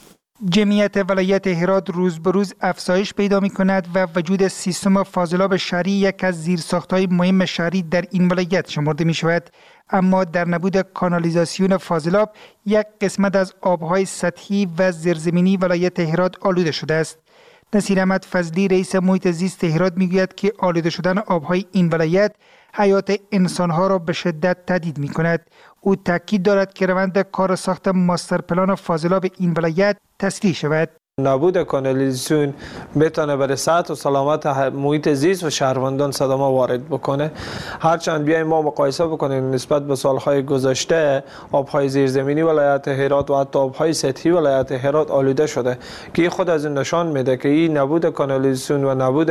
S10: جمعیت ولایت هرات روز به روز افزایش پیدا می کند و وجود سیستم فاضلاب شهری یک از زیرساخت‌های مهم شهری در این ولایت شمرده می شود. اما در نبود کانالیزاسیون فاضلاب یک قسمت از آبهای سطحی و زیرزمینی ولایت هرات آلوده شده است. نصیر احمد فضلی رئیس محیط زیست هرات میگوید که آلوده شدن آبهای این ولایت حیات انسانها را به شدت تهدید می کند. او تاکید دارد که روند کار ساخت ماستر پلان فاضلاب این ولایت تسریع شود.
S11: نبود کانالیزاسیون میتونه برای صحت و سلامت محیط زیست و شهروندان صدمه وارد بکنه. هرچند بیایم ما مقایسه بکنیم نسبت به سالهای گذشته آبهای زیرزمینی ولایت هرات و حتی آبهای سطحی ولایت هرات آلوده شده که خود از این نشان میده که این نبود کانالیزاسیون و نبود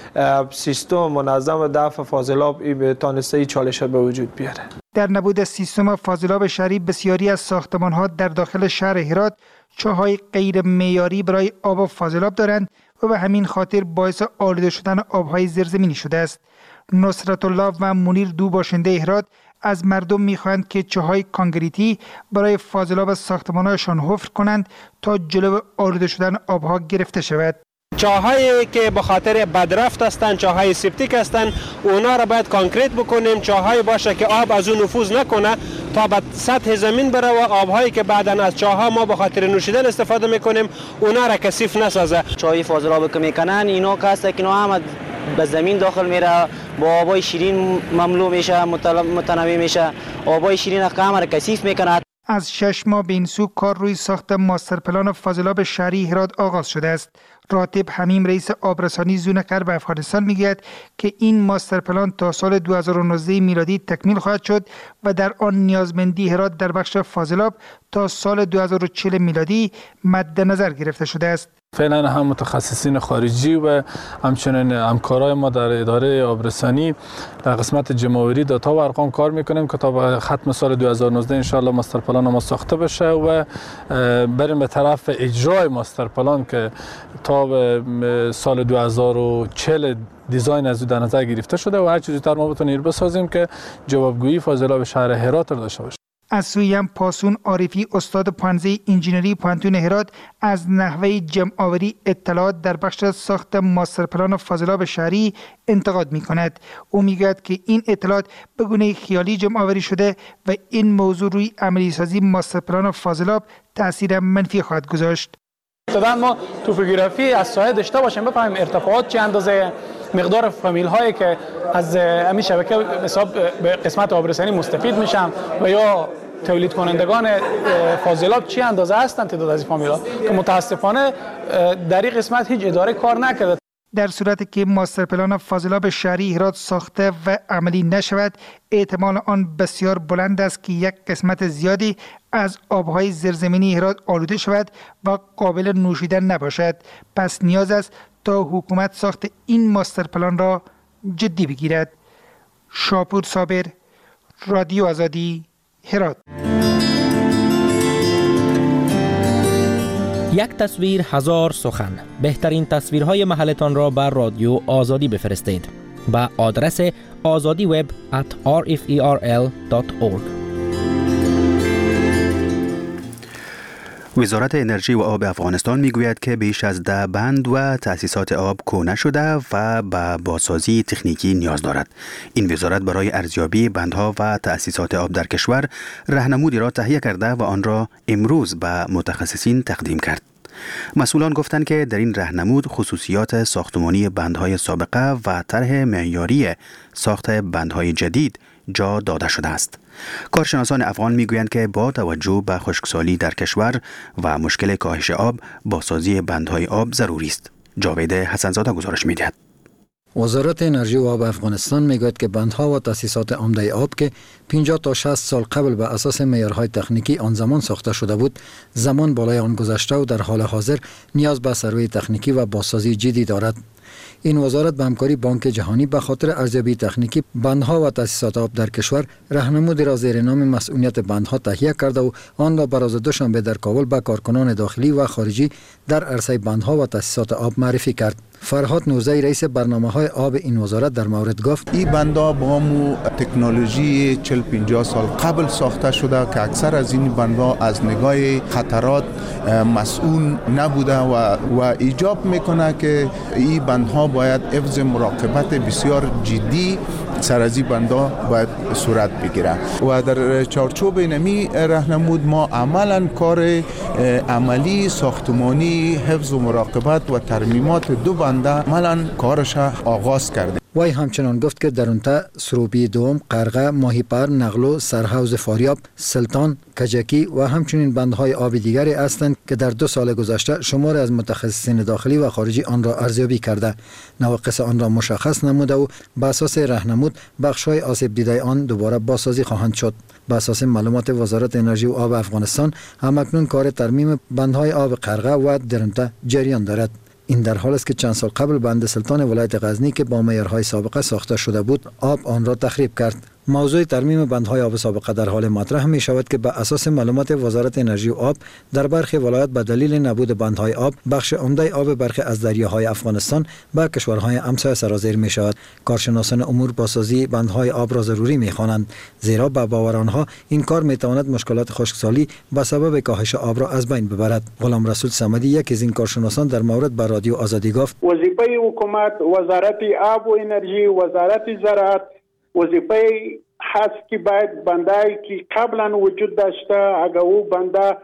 S11: سیستم منظم دفع فاضلاب این تانسته چالش به وجود بیاره.
S10: در نبود سیستم فاضلاب شهری بسیاری از ساختمان‌ها در داخل شهر هرات چاهای غیر معیاری برای آب فاضلاب دارند و به همین خاطر باعث آلوده شدن آبهای زیرزمینی شده است. نصرت الله و منیر دو باشنده هرات از مردم می‌خواهند که چاهای کانکریتی برای فاضلاب ساختمان‌هایشان حفر کنند تا جلو آلوده شدن آبها گرفته شود.
S12: چاهایی که به خاطر بدرفت هستند، چاهای سپتیک هستند، اونا را باید کانکریت بکنیم، چاهای باشه که آب از اون نفوذ نکنه تا به سطح زمین بره و آبهایی که بعداً از چاها ما به خاطر نوشیدن استفاده میکنیم اونا را کثیف نسازه.
S14: چای فاضلاب که میکنن اینا کاسه که هم به زمین داخل میره، با آبای شیرین مملو میشه، متنوع میشه، آبای شیرین کامر کثیف میکنه.
S10: از شش ماه به این سو کار روی ساخت ماستر پلان فاضلاب شهری هرات آغاز شده است. راتب حمیم رئیس آبرسانی زون غرب افغانستان میگوید که این ماستر پلان تا سال دو هزار و نوزده میلادی تکمیل خواهد شد و در آن نیازمندی هرات در بخش فاضلاب تا سال دو هزار و چهل میلادی مد نظر گرفته شده است.
S11: فعلا هم متخصصین خارجی و همچنین همکارای ما در اداره آبرسانی در قسمت جمع‌آوری داتا و ارقام کار میکنیم که تا به ختم سال دو هزار و نوزده ان شاء الله ماستر پلان ما ساخته بشه و بریم به طرف اجرای ماستر پلان که تا به سال دو هزار و چهل دیزاین از در نظر گرفته شده و هر چیزی تر ما بتونیم بسازیم که جوابگویی فاضلاب شهر هرات را داشته باشه.
S10: از سوی هم پاسون عارفی استاد پانزه انجینری پانتون هرات از نحوه جمع‌آوری اطلاعات در بخش ساخت ماستر پلان فاضلاب شهری انتقاد می کند. او میگوید که این اطلاعات به گونه خیالی جمع‌آوری شده و این موضوع روی عملی سازی ماستر پلان فاضلاب تاثیر منفی خواهد گذاشت.
S25: دادن ما توپوگرافی از ساحل داشته باشیم، بفهمیم ارتفاعات چه اندازه، مقدار فامیل هایی که از همین شبکه حساب به قسمت آبرسانی مستفید میشن و یا تولید کنندگان فاضلاب چی اندازه هستند تعداد از این فامیل ها که متاسفانه در این قسمت هیچ اداره کار نکرده.
S10: در صورتی که ماستر پلان فاضلاب شهری هرات ساخته و عملی نشود، احتمال آن بسیار بلند است که یک قسمت زیادی از آبهای زیرزمینی هرات آلوده شود و قابل نوشیدن نباشد. پس نیاز است تا حکومت ساخت این ماستر پلان را جدی بگیرد. شاپور صابر، رادیو آزادی، هرات.
S26: یک تصویر هزار سخن. بهترین تصویرهای محلتان را بر رادیو آزادی بفرستید با آدرس آزادی وب ات آر اف ای آر ال دات اورگ.
S1: وزارت انرژی و آب افغانستان میگوید که بیش از ده بند و تأسیسات آب کهنه شده و به بازسازی تکنیکی نیاز دارد. این وزارت برای ارزیابی بندها و تأسیسات آب در کشور راهنمودی را تهیه کرده و آن را امروز به متخصصین تقدیم کرد. مسئولان گفتند که در این راهنمود خصوصیات ساختمانی بندهای سابقه و طرح معیاری ساخت بندهای جدید جا داده شده است. کارشناسان افغان میگویند که با توجه به خشکسالی در کشور و مشکل کاهش آب، بازسازی بندهای آب ضروری است. جاوید حسنزاده گزارش می‌دهد.
S6: وزارت انرژی و آب افغانستان میگوید که بندها و تاسیسات عمده آب که پنجاه تا شصت سال قبل به اساس معیارهای تکنیکی آن زمان ساخته شده بود، زمان بالای آن گذشته و در حال حاضر نیاز به سروی تکنیکی و بازسازی جدی دارد. این وزارت به همکاری بانک جهانی به خاطر ارزیابی تکنیکی بندها و تاسیسات آب در کشور راهنمودی را زیر نام مسئولیت بندها تهیه کرده و آن را بر روز دوشنبه در کابل به کارکنان داخلی و خارجی در عرصه بندها و تاسیسات آب معرفی کرد. فرهاد نورزی رئیس برنامه‌های آب این وزارت در مورد گفت:
S7: این بندها با مو تکنولوژی چهل پنجاه سال قبل ساخته شده که اکثر از این بندها از نگاه خطرات مسئول نبوده و و ایجاب میکنه که این بندها باید حفظ مراقبت بسیار جدی سر از این بندها باید صورت بگیره و در چارچوب نمی راهنمود ما عملا کار عملی ساختمانی حفظ و مراقبت و ترمیمات دو بنده عملا کارش آغاز کرده.
S6: وی همچنان گفت که در اونتا سروبی دوم، قرغه، ماهیپر، نغلو، سرحوض فاریاب، سلطان، کجکی و همچنین بندهای آب دیگری هستند که در دو سال گذشته شمار از متخصصین داخلی و خارجی آن را ارزیابی کرده، نواقص آن را مشخص نموده و بر اساس راهنمود بخش‌های آسیب دیده آن دوباره بازسازی خواهند شد. بر اساس معلومات وزارت انرژی و آب افغانستان، همکنون کار ترمیم بندهای آب قرغه و درنته جریان دارد. این در حال است که چند سال قبل بند سلطان ولایت غزنی که با معیارهای سابقه ساخته شده بود، آب آن را تخریب کرد. موضوع ترمیم بندهای آب سابقه در حال مطرح می شود که به اساس معلومات وزارت انرژی و آب در برخی ولایات به دلیل نبود بندهای آب، بخش عمده آب برخی از دریاهای افغانستان به کشورهای همسایه سرازیر می شود. کارشناسان امور بازسازی بندهای آب را ضروری می خوانند، زیرا به باور آنها این کار می تواند مشکلات خشکسالی به سبب کاهش آب را از بین ببرد. غلام رسول صمدی یکی از این کارشناسان در مورد به رادیو آزادی گفت:
S13: وظیفه حکومت، وزارت آب و انرژی، وزارت زراعت وظیفه هست که باید بندایی که قبلا وجود داشته اگر او بنده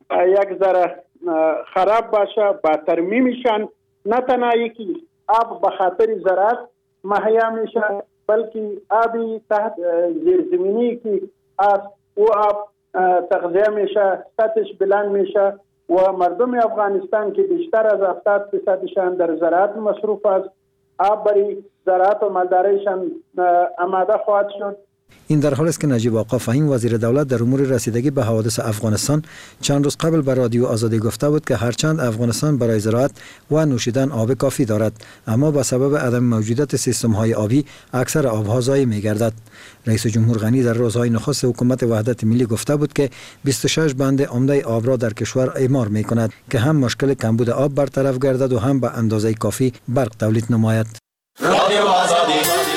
S13: یک ذره خراب باشه با ترمیمشان، نه تنها یکی آب به خاطر زراعت مهیا میشه، بلکه آبی تحت زیرزمینی که از او آب تغذیه میشه، سطحش بلند میشه و مردم افغانستان که بیشتر از هفتاد درصدشان در زراعت مصروف است، آب برای زراعت و مالداریشان آماده خواهد شد.
S6: این در حال است که نجیب آقا فهیم وزیر دولت در امور رسیدگی به حوادث افغانستان چند روز قبل به رادیو آزادی گفته بود که هرچند افغانستان برای زراعت و نوشیدن آب کافی دارد، اما به سبب عدم موجودیت سیستم‌های آبی اکثر آبها ضایع می‌گردد. رئیس جمهور غنی در روزهای نخست حکومت وحدت ملی گفته بود که بیست و شش بند عمده آب را در کشور اعمار می‌کند که هم مشکل کمبود آب برطرف گردد و هم به اندازه کافی برق تولید نماید. رادیو آزادی.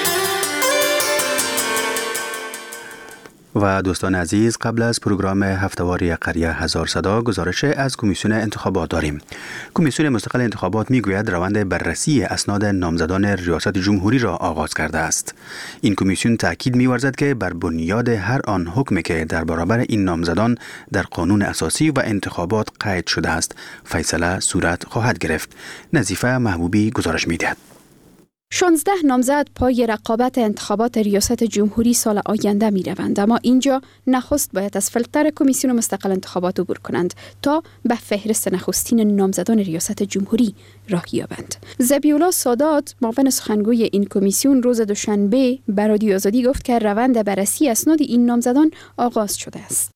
S1: و دوستان عزیز، قبل از پروگرام هفتهواری قریه هزار صدا گزارش از کمیسیون انتخابات داریم. کمیسیون مستقل انتخابات میگوید روند بررسی اسناد نامزدان ریاست جمهوری را آغاز کرده است. این کمیسیون تاکید می‌ورزد که بر بنیاد هر آن حکمی که در برابر این نامزدان در قانون اساسی و انتخابات قید شده است، فیصله صورت خواهد گرفت. نظیفه محبوبی گزارش می‌دهد.
S23: شانزده نامزد پای رقابت انتخابات ریاست جمهوری سال آینده می روند، اما اینجا نخست باید از فیلتر کمیسیون مستقل انتخابات عبور کنند تا به فهرست نخستین نامزدان ریاست جمهوری راه یابند. ذبیح‌الله سادات، معاون سخنگوی این کمیسیون، روز دوشنبه به رادیو آزادی گفت که روند بررسی اسناد این نامزدان آغاز شده است.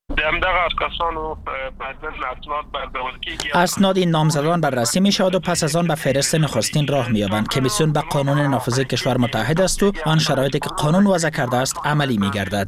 S21: اسناد این نامزدان بررسی می شود و پس از آن به فهرست نخستین راه می یابند. کمیسیون به قانون نافذه کشور متحد است و آن شرایطی که قانون وضع کرده است عملی می گردد.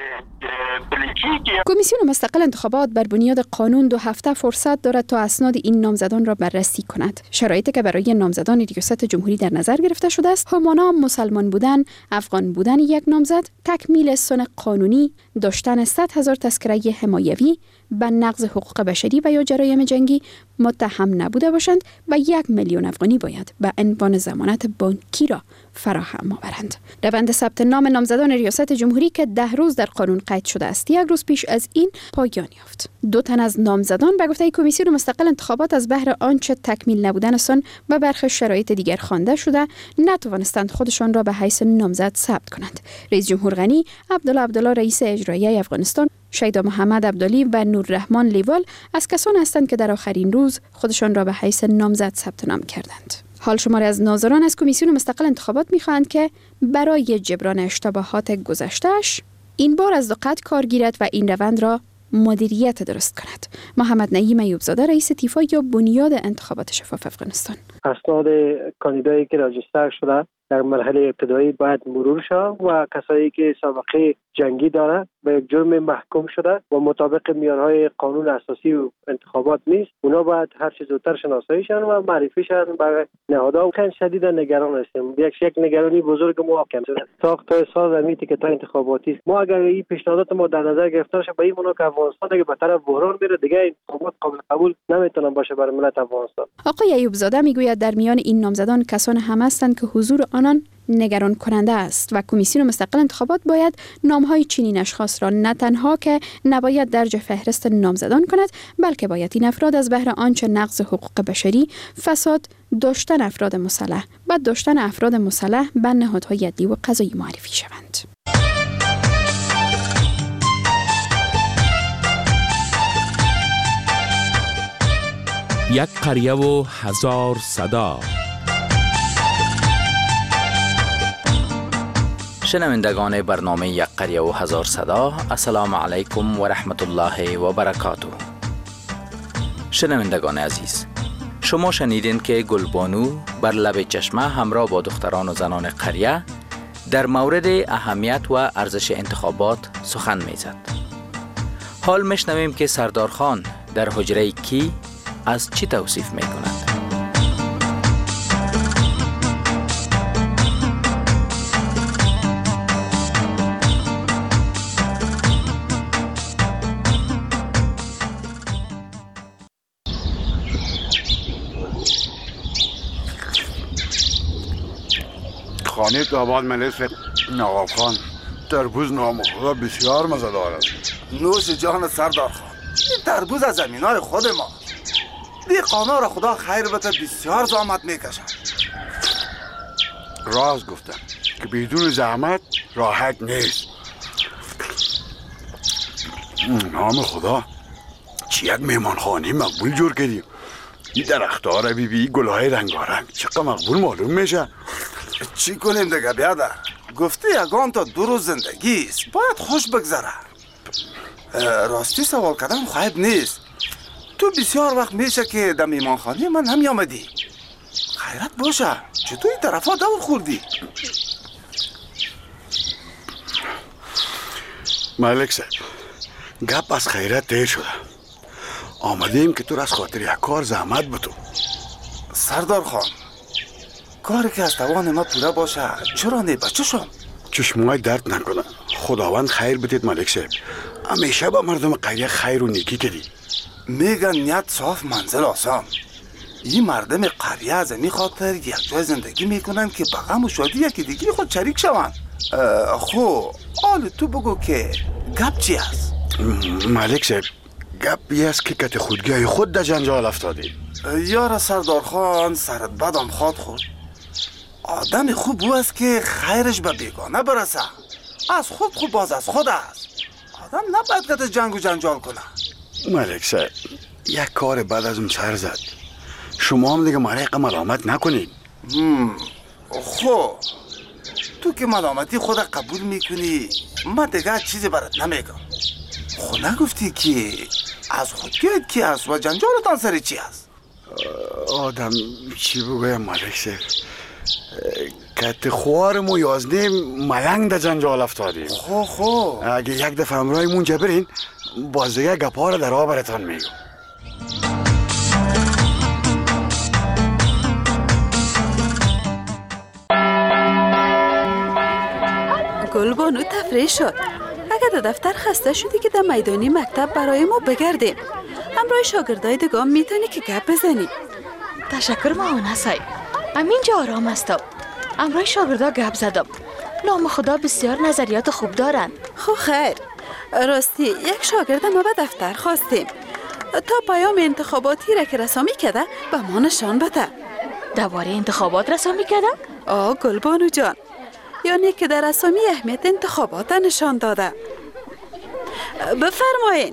S23: کمیسیون مستقل انتخابات بر بنیاد قانون دو هفته فرصت دارد تا اسناد این نامزدان را بررسی کند. شرایطی که برای نامزدان ریاست جمهوری در نظر گرفته شده است همانا مسلمان بودن، افغان بودن یک نامزد، تکمیل سن قانونی، داشتن صد هزار تذکره حمایوی، به نقض حقوق بشری و یا جرایم جنگی متهم نبوده باشند و یک میلیون افغانی باید به عنوان ضمانت بانکی را فراهم آورند. روند ثبت نام نامزدان ریاست جمهوری که ده روز در قانون قید شده است، یک روز پیش از این پایان یافت. دو تن از نامزدان به گفته کمیسیون مستقل انتخابات از بهر آنچه تکمیل نبودنشان و برخی شرایط دیگر خوانده شده نتوانستند خودشان را به حیث نامزد ثبت کنند. رئیس جمهور غنی، عبدالله عبدالله رئیس اجرایی افغانستان، شیدا محمد عبدالی و نوررحمان لیوال از کسان هستند که در آخرین روز خودشان را به حیث نامزد ثبت نام کردند. حال شماری از ناظران از کمیسیون مستقل انتخابات می‌خواهند که برای جبران اشتباهات گذشته‌اش این بار از دقت کار گیرد و این روند را مدیریت درست کند. محمد نعیم ایوبزاده رئیس تیفا یا بنیاد انتخابات شفاف افغانستان:
S8: اسناد کاندیدایی که راجستر شده در مرحله ابتدایی باید مرور شود و کسایی که سابقه جنگی دارند به یک جرم محکوم شده و مطابق معیارهای قانون اساسی و انتخابات نیست، اونا باید هر چه زودتر شناسایی شن و معرفی شن به نهادها. خیلی شدید نگران هستیم. یک یک نگرانی بزرگ ما کم شده. ساختار ساز امیتی که تا انتخاباتی است. ما اگر این پیشنهادات ما در نظر گرفته شه به این منو که افغانستان دیگه به طرف بحران میره، دیگه انتخابات قابل قبول نمیتونن باشه برای ملت افغانستان.
S23: آقای ایوبزاده میگوید در میان این نامزدان کسان هم هستند که حضور آنان نگران کننده است و کمیسیون مستقل انتخابات باید نامهای چنین اشخاص را نه تنها که نباید درج فهرست نامزدان کند، بلکه باید این افراد از بهر آنچه نقض حقوق بشری، فساد، داشتن افراد مسلح و داشتن افراد مسلح به نهادهای عدلی و قضایی معرفی شوند.
S15: یک قریه و هزار صدا. شنوندگان برنامه یک قریه و هزار صدا، السلام علیکم و رحمت الله و برکاته. شنوندگان عزیز، شما شنیدین که گلبانو بر لب چشمه همراه با دختران و زنان قریه در مورد اهمیت و ارزش انتخابات سخن میزد. حال میشنویم که سردار خان در حجره کی از چی توصیف میکند.
S16: خانه داماد ملس نواب خان تربوز نام خدا بسیار مزه دارد.
S17: نوش جان سردار خان، این تربوز از زمینای خود ما. دیقانا را خدا خیر بده، بسیار زحمت میکشن.
S16: راست گفتم که بدون زحمت راحت نیست. نام خدا چی یک میمانخانه مقبول جور کردیم. این درختار بی بی گلهای رنگارنگ چقدر مقبول معلوم میشه.
S17: چی کنیم دیگه بیادر؟ گفته یگان تا دو روز زندگی است، باید خوش بگذره. راستی سوال کردن خواهد نیست. تو بسیار وقت میشه که در میمانخانه من نمی آمدی. خیرت باشه، چطور این طرفا دور خوردی؟
S16: ملک صاحب، گپ از خیرت دیر شده. آمدیم که تو از خاطر یک کار زحمت بتو.
S17: سردار خان، کاری که از توان ما پوره باشه چرا نه بچه شم؟
S16: چشمای درد نکنه. خداوند خیر بدید ملک صاحب. همیشه با مردم قریه خیر و نیکی کردی.
S17: میگن نیت صاف منزل آسان. این مردم قریه از این خاطر یک جای زندگی میکنن که به غم و شادی یکی دیگه خود شریک شوند. خب حال تو بگو که گپ چی است؟
S16: ملک صاحب، گپ بی است که کت خودگاه خود در جنجال افتادی.
S17: یار سردار خان سرت بدم خواد خود. آدم خوب او است که خیرش به بیگانه برسه. از خود خوب باز از خود است. آدم نباید کت جنگ و جنجال کنه.
S16: ملک صاحب، یک کار بعد از اون سر زد. شما هم دیگه مریق ملامت نکنید.
S17: خب تو که ملامتی خود قبول میکنی، من دیگه چیزی برات نمیگم. خب نگفتی که از خودگیت کی است و جنجالتان سر چی است؟
S16: آدم چی بگویم ملک صاحب، کت خوارم و یازده ملنگ در جنجال افتادیم.
S17: خب خب
S16: اگه یک دفعه امرای مونجا برین باز دیگه گپا رو در آبرتان میگم.
S18: گلبانو تفریح شد.
S3: اگر در دفتر خسته شدی که در میدانی مکتب برای ما بگردیم. همراه شاگردای دگام میتونی که گپ بزنی.
S4: تشکر مامان صاحب. همینجا آرام هستم. همراه شاگردا گپ زدم. نام خدا بسیار نظریات خوب دارن.
S3: خب خیر. راستی یک شاگرد ما به دفتر خواستیم تا پیام انتخاباتی را که رسامی کرده به ما نشان بده.
S4: درباره انتخابات رسامی کرده؟
S3: آه گلبانو جان، یعنی که در رسامی اهمیت انتخابات نشان داده. بفرمایین.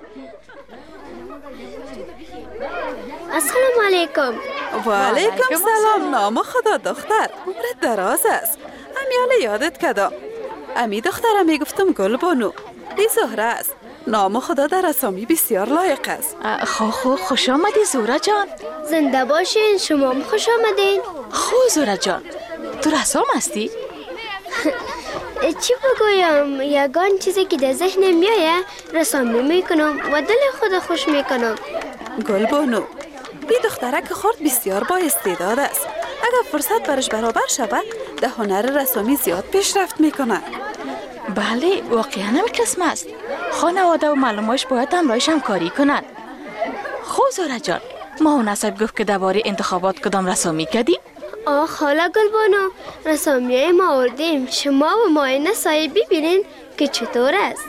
S18: السلام علیکم.
S3: و علیکم سلام. نام خدا دختر، عمرت دراز است. امیال یادت کدام. امی دخترم میگفتم گلبانو. ای زهره است. نام خدا در اسامی بسیار لایق است.
S4: خو خو خوش آمدی زهره جان.
S18: زنده باشین. شما هم خوش آمدین.
S4: خو زهره جان، تو رسام هستی؟
S18: چی بگویم؟ یگان چیزی که در ذهنم میآید رسامی میکنم و دل خود خوش میکنم.
S3: گلبانو، بی دختره که خورد بسیار با استعداد است. اگر فرصت برش برابر شود در هنر رسامی زیاد پیشرفت میکنه.
S4: بله واقعا هم قسم است. خانواده و معلماش باید همراهش همکاری کنند. خب زهره جان، ما نصیب گفت که درباره انتخابات کدام رسامی کردیم؟
S18: آه خاله گلبانو، رسامیای ما آوردیم. شما و معاینه صاحب ببینین که چطور است.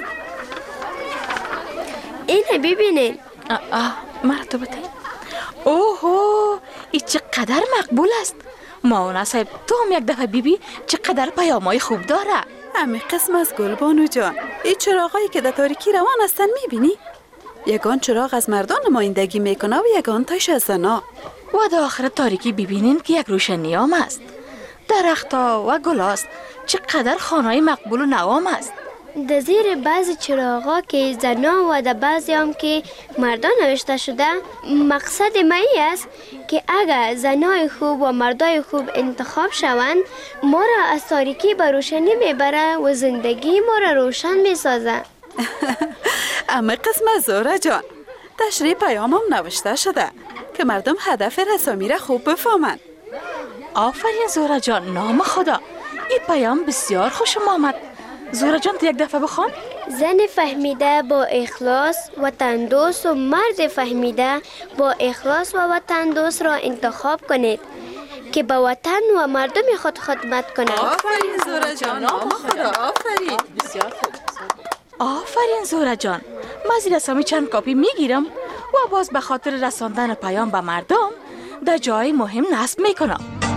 S18: اینه ببینین.
S4: آه آه مرتبطه. اوهو، این چقدر مقبول است. معاینه صاحب تو هم یک دفعه بیبی چقدر پیامای خوب داره.
S3: همه قسم از گلبانو جان. این چراغایی که در تاریکی روان هستن میبینی؟ یگان چراغ از مردان نمایندگی میکنه و یگان تایش از زنا.
S4: و در آخر تاریکی ببینین که یک روشنیام است. درختها و گلاست. چقدر خانه‌های مقبول و نوام است.
S18: در زیر بعضی چراغا که زنا و در بعضی هم که مردان نوشته شده، مقصد ما ای است که اگر زنای خوب و مردای خوب انتخاب شوند، ما را از تاریکی به روشنی میبره و زندگی ما را روشن میسازه.
S3: اما قسم از زهره جان، تشریح پیام هم نوشته شده که مردم هدف رسامی را خوب بفهمند.
S4: آفرین زهره جان، نام خدا. این پیام بسیار خوشم آمد. زهره جان تو یک دفعه بخوان.
S18: زن فهمیده با اخلاص و تندوس و مرد فهمیده با اخلاص و وطندوس را انتخاب کنید که به وطن و مردم خود خدمت کنند.
S3: آفرین زهره جان، نام خدا. آفرین.
S4: بسیار خوب. آفرین زهره جان، من از رسامی چند کاپی میگیرم و باز به خاطر رساندن پیام به مردم در جای مهم نصب میکنم.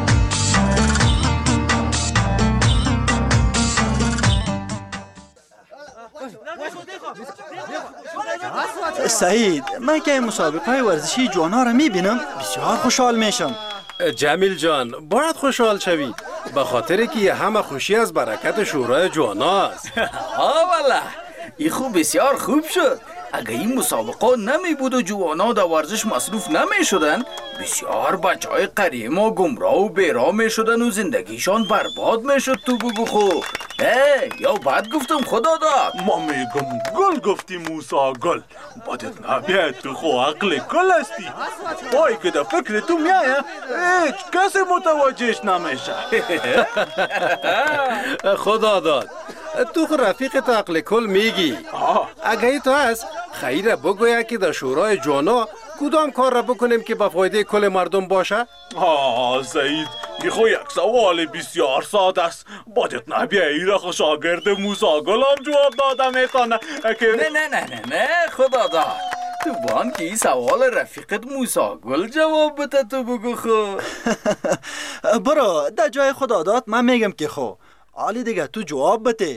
S19: سعید، من که این مسابقه های ورزشی جوانا را میبینم بسیار خوشحال میشم.
S12: جمیل جان، باید خوشحال شوی به خاطر که همه خوشی از برکت شورای جوانا است.
S15: آه والله، این خوب بسیار خوب شد. اگه این مسابقه نمی بود و جوانا در ورزش مصروف نمی شدن، بسیار بچه های قریه ما گمراه و بیراه می شدن و زندگیشان برباد می شد. تو بگو خود یا بعد گفتم خدا داد.
S20: ما میگم گل گفتی موسا گل. بادت نبید تو خو عقل گل هستی. وای که در فکر تو میایه هیچ کسی متوجهش نمیشه.
S12: خدا داد، تو خو رفیق عقل کل میگی. اگه ای تو هست خیره بگویه که در شورای جوانا کدام کار را بکنیم که به فایده کل مردم باشه؟
S20: آه سعید، این خو یک سوال بسیار ساده است. بادت نبیه ای را شاگرد موسی گل هم جواب داده میکنه که...
S15: نه نه نه نه نه خدا داد، تو بان که این سوال رفیقت موسی گل جواب بده. تو بگو خو.
S19: برو در جای خدا داد من میگم که خو حالی دیگه تو جواب بده.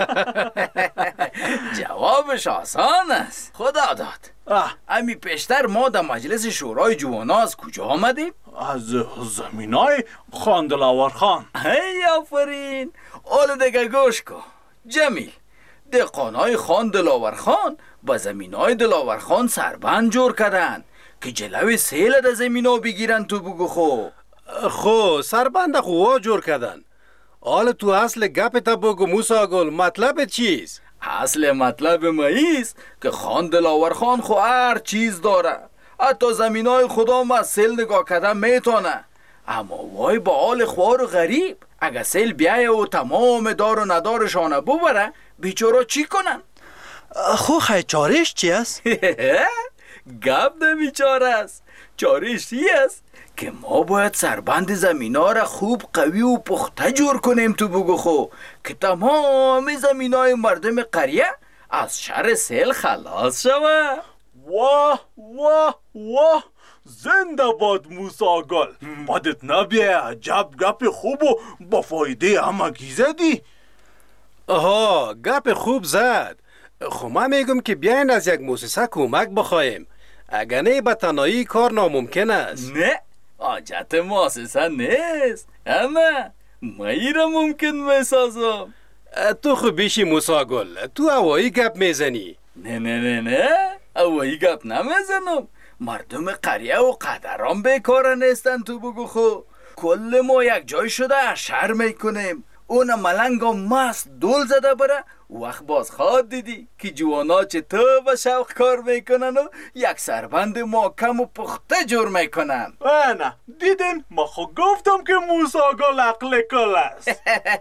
S15: جوابش آسان است. خدا داد، امی پیشتر ما در مجلس شورای جوانا از کجا آمدیم؟
S20: از زمینای خان دلاور خان.
S15: ای آفرین. حالا دیگه گوش کن جمیل، دهقانای خان دلاور خان با زمینای دلاور خان سربند جور کردن که جلوی سیل در زمینا بگیرن. تو بگو خو.
S12: خو سربند خوا جور کردن. حالا تو اصل گپ تا بگو موسی گل، مطلب چیست؟
S15: اصل مطلب ما ایست که خان دلاور خان خو هر چیز داره، حتی زمینای خدا ما سیل نگاه کردن میتونه. اما وای با حال خوار و غریب،
S2: اگه سیل بیایه و تمام دار و ندارشانه ببره بیچاره چی کنن؟
S19: خو خیلی چارش چی است؟
S2: گپ ده بیچاره است. چارش چی است؟ که ما باید سربند زمین ها را خوب قوی و پخته جور کنیم تو بگو خو که تمام زمین های مردم قریه از شر سیل خلاص شوه.
S20: واه واه واه، زنده باد موسی گل. بدت نبیه، عجب گپ خوب و با فایده همگی زدی.
S5: آها، گپ خوب زد. خب من میگم که بیاین از یک موسسه کمک بخوایم، اگر نه به تنهایی کار ناممکن است.
S2: نه، حاجت موسسه نیست، اما ما ای را ممکن میسازم.
S5: تو خب بیشی موسی گل، تو هوایی گپ میزنی.
S2: نه نه نه نه، هوایی گپ نمیزنم. مردم قریه و قدران بیکاره نیستن تو بگو خو. کل ما یک جای شده اشر میکنیم، اون ملنگا مست دول زده بره. وقت باز خواد دیدی که جوانا چه تو به شوق کار میکنن و یک سربند محکم و پخته جور میکنن.
S20: نه دیدین، ما خود گفتم که موسی گل عقل کل است.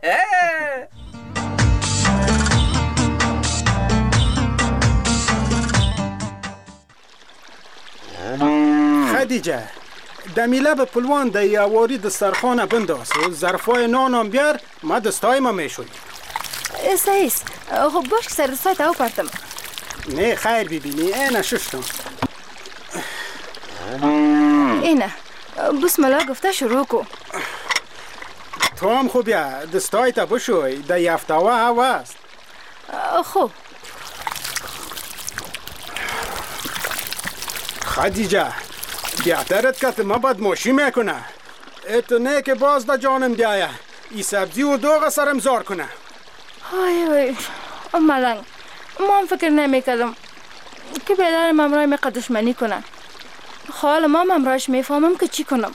S9: خدیجه، دمیله به پلوان ده یاواری دسترخانه بنداز و ظرفای نانم بیار، ما دستای ما میشویم.
S14: سایس، خب باش که سر دستای تاو پرتم.
S9: نه خیر ببینی، اینه ششتم.
S14: اینه، بسم الله گفته شروع کو.
S9: تو هم خوب بیا، دستای تا بشوی، ده یفتاوه هوا است.
S14: خوب.
S9: خدیجه، بیاترت که ما باید ماشی میکنه. اتو نه که باز دا جانم بیایه، ای سبزی و دوغ سرم زار کنه.
S14: های های ملنگ، ما هم فکر نمیکردم که بیدار ممرای می قدشمنی کنن. حالا ما ممرایش میفهمم که چی کنم.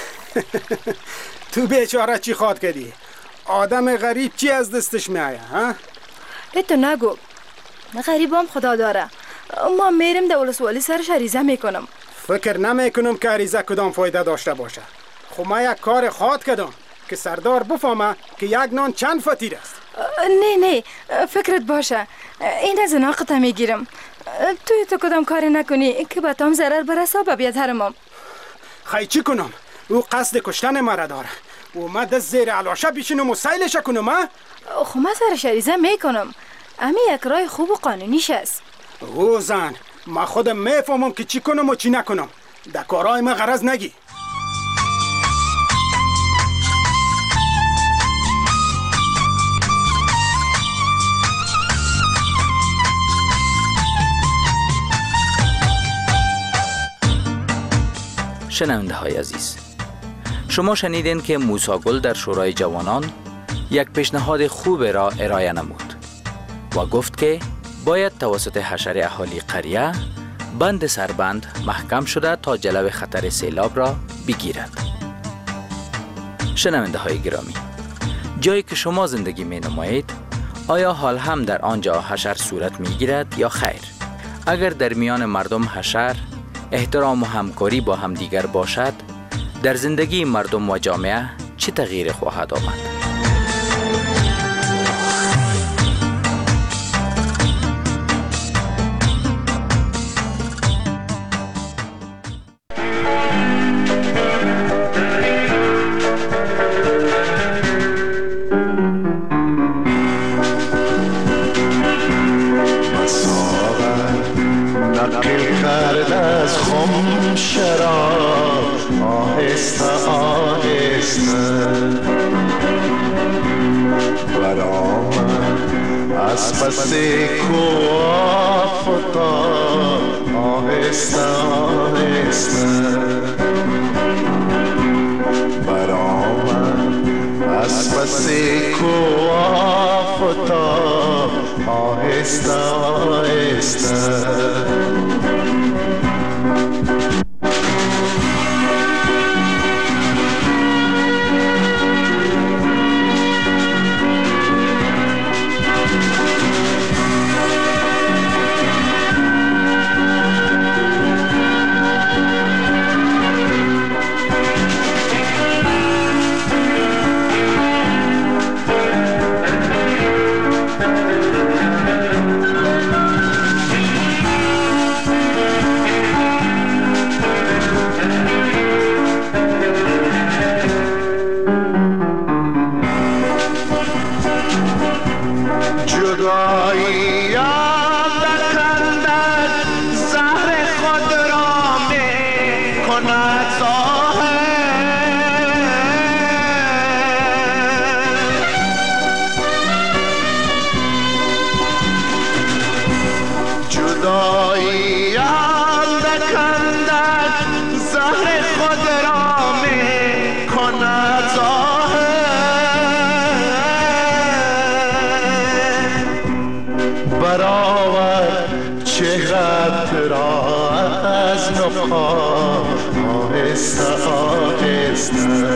S9: تو بیچاره چی خواد کردی؟ آدم غریب چی از دستش میایه ها؟
S14: اتو نگو، غریب هم خدا داره. ما میرم دولت والی سرش عریضه میکنم.
S9: فکر نمیکنم که عریضه کدام فایده داشته باشه. خب ما یک کار خواد کردم که سردار بفهمه که یک نان چند فطیر است.
S14: نه نه، فکرت باشه، این از ناقت میگیرم. توی تو کدام کاری نکنی که به تام ضرر برسه و بیاد هرمم.
S9: خیلی چی کنم؟ او قصد کشتن مرا داره و ما دست زیر علاشه بیشینم و سیلش کنم ها؟
S14: خب ما سرش عریضه میکنم، امی یک رای خوب و قانونیش است.
S9: او زن، ما خودم میفهمم که چی کنم و چی نکنم. در کارهای ما غرض نگی.
S15: شنونده های عزیز، شما شنیدین که موسی گل در شورای جوانان یک پیشنهاد خوب را ارائه نمود و گفت که باید توسط حشر اهالی قریه بند سربند محکم شده تا جلو خطر سیلاب را بگیرد. شنونده های گرامی، جایی که شما زندگی می نمایید آیا حال هم در آنجا حشر صورت می گیرد یا خیر؟ اگر در میان مردم حشر، احترام و همکاری با همدیگر باشد، در زندگی مردم و جامعه چه تغییر خواهد آمد؟
S22: پس کوه فتاد آهسته آهسته برآمد از پس کوه فتاد آهسته آهسته. نخواه آهسته آهسته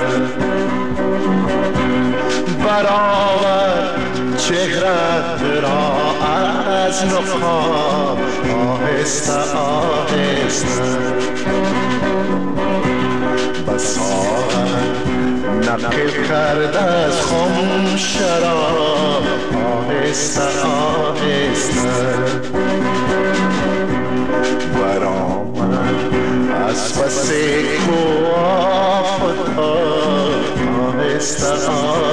S22: برآور چهرت را از نخواه آهسته آهسته بساعت نقل کرد از خم شراب آهسته آهسته برآمد از پس کو آفتاب آهسته آهسته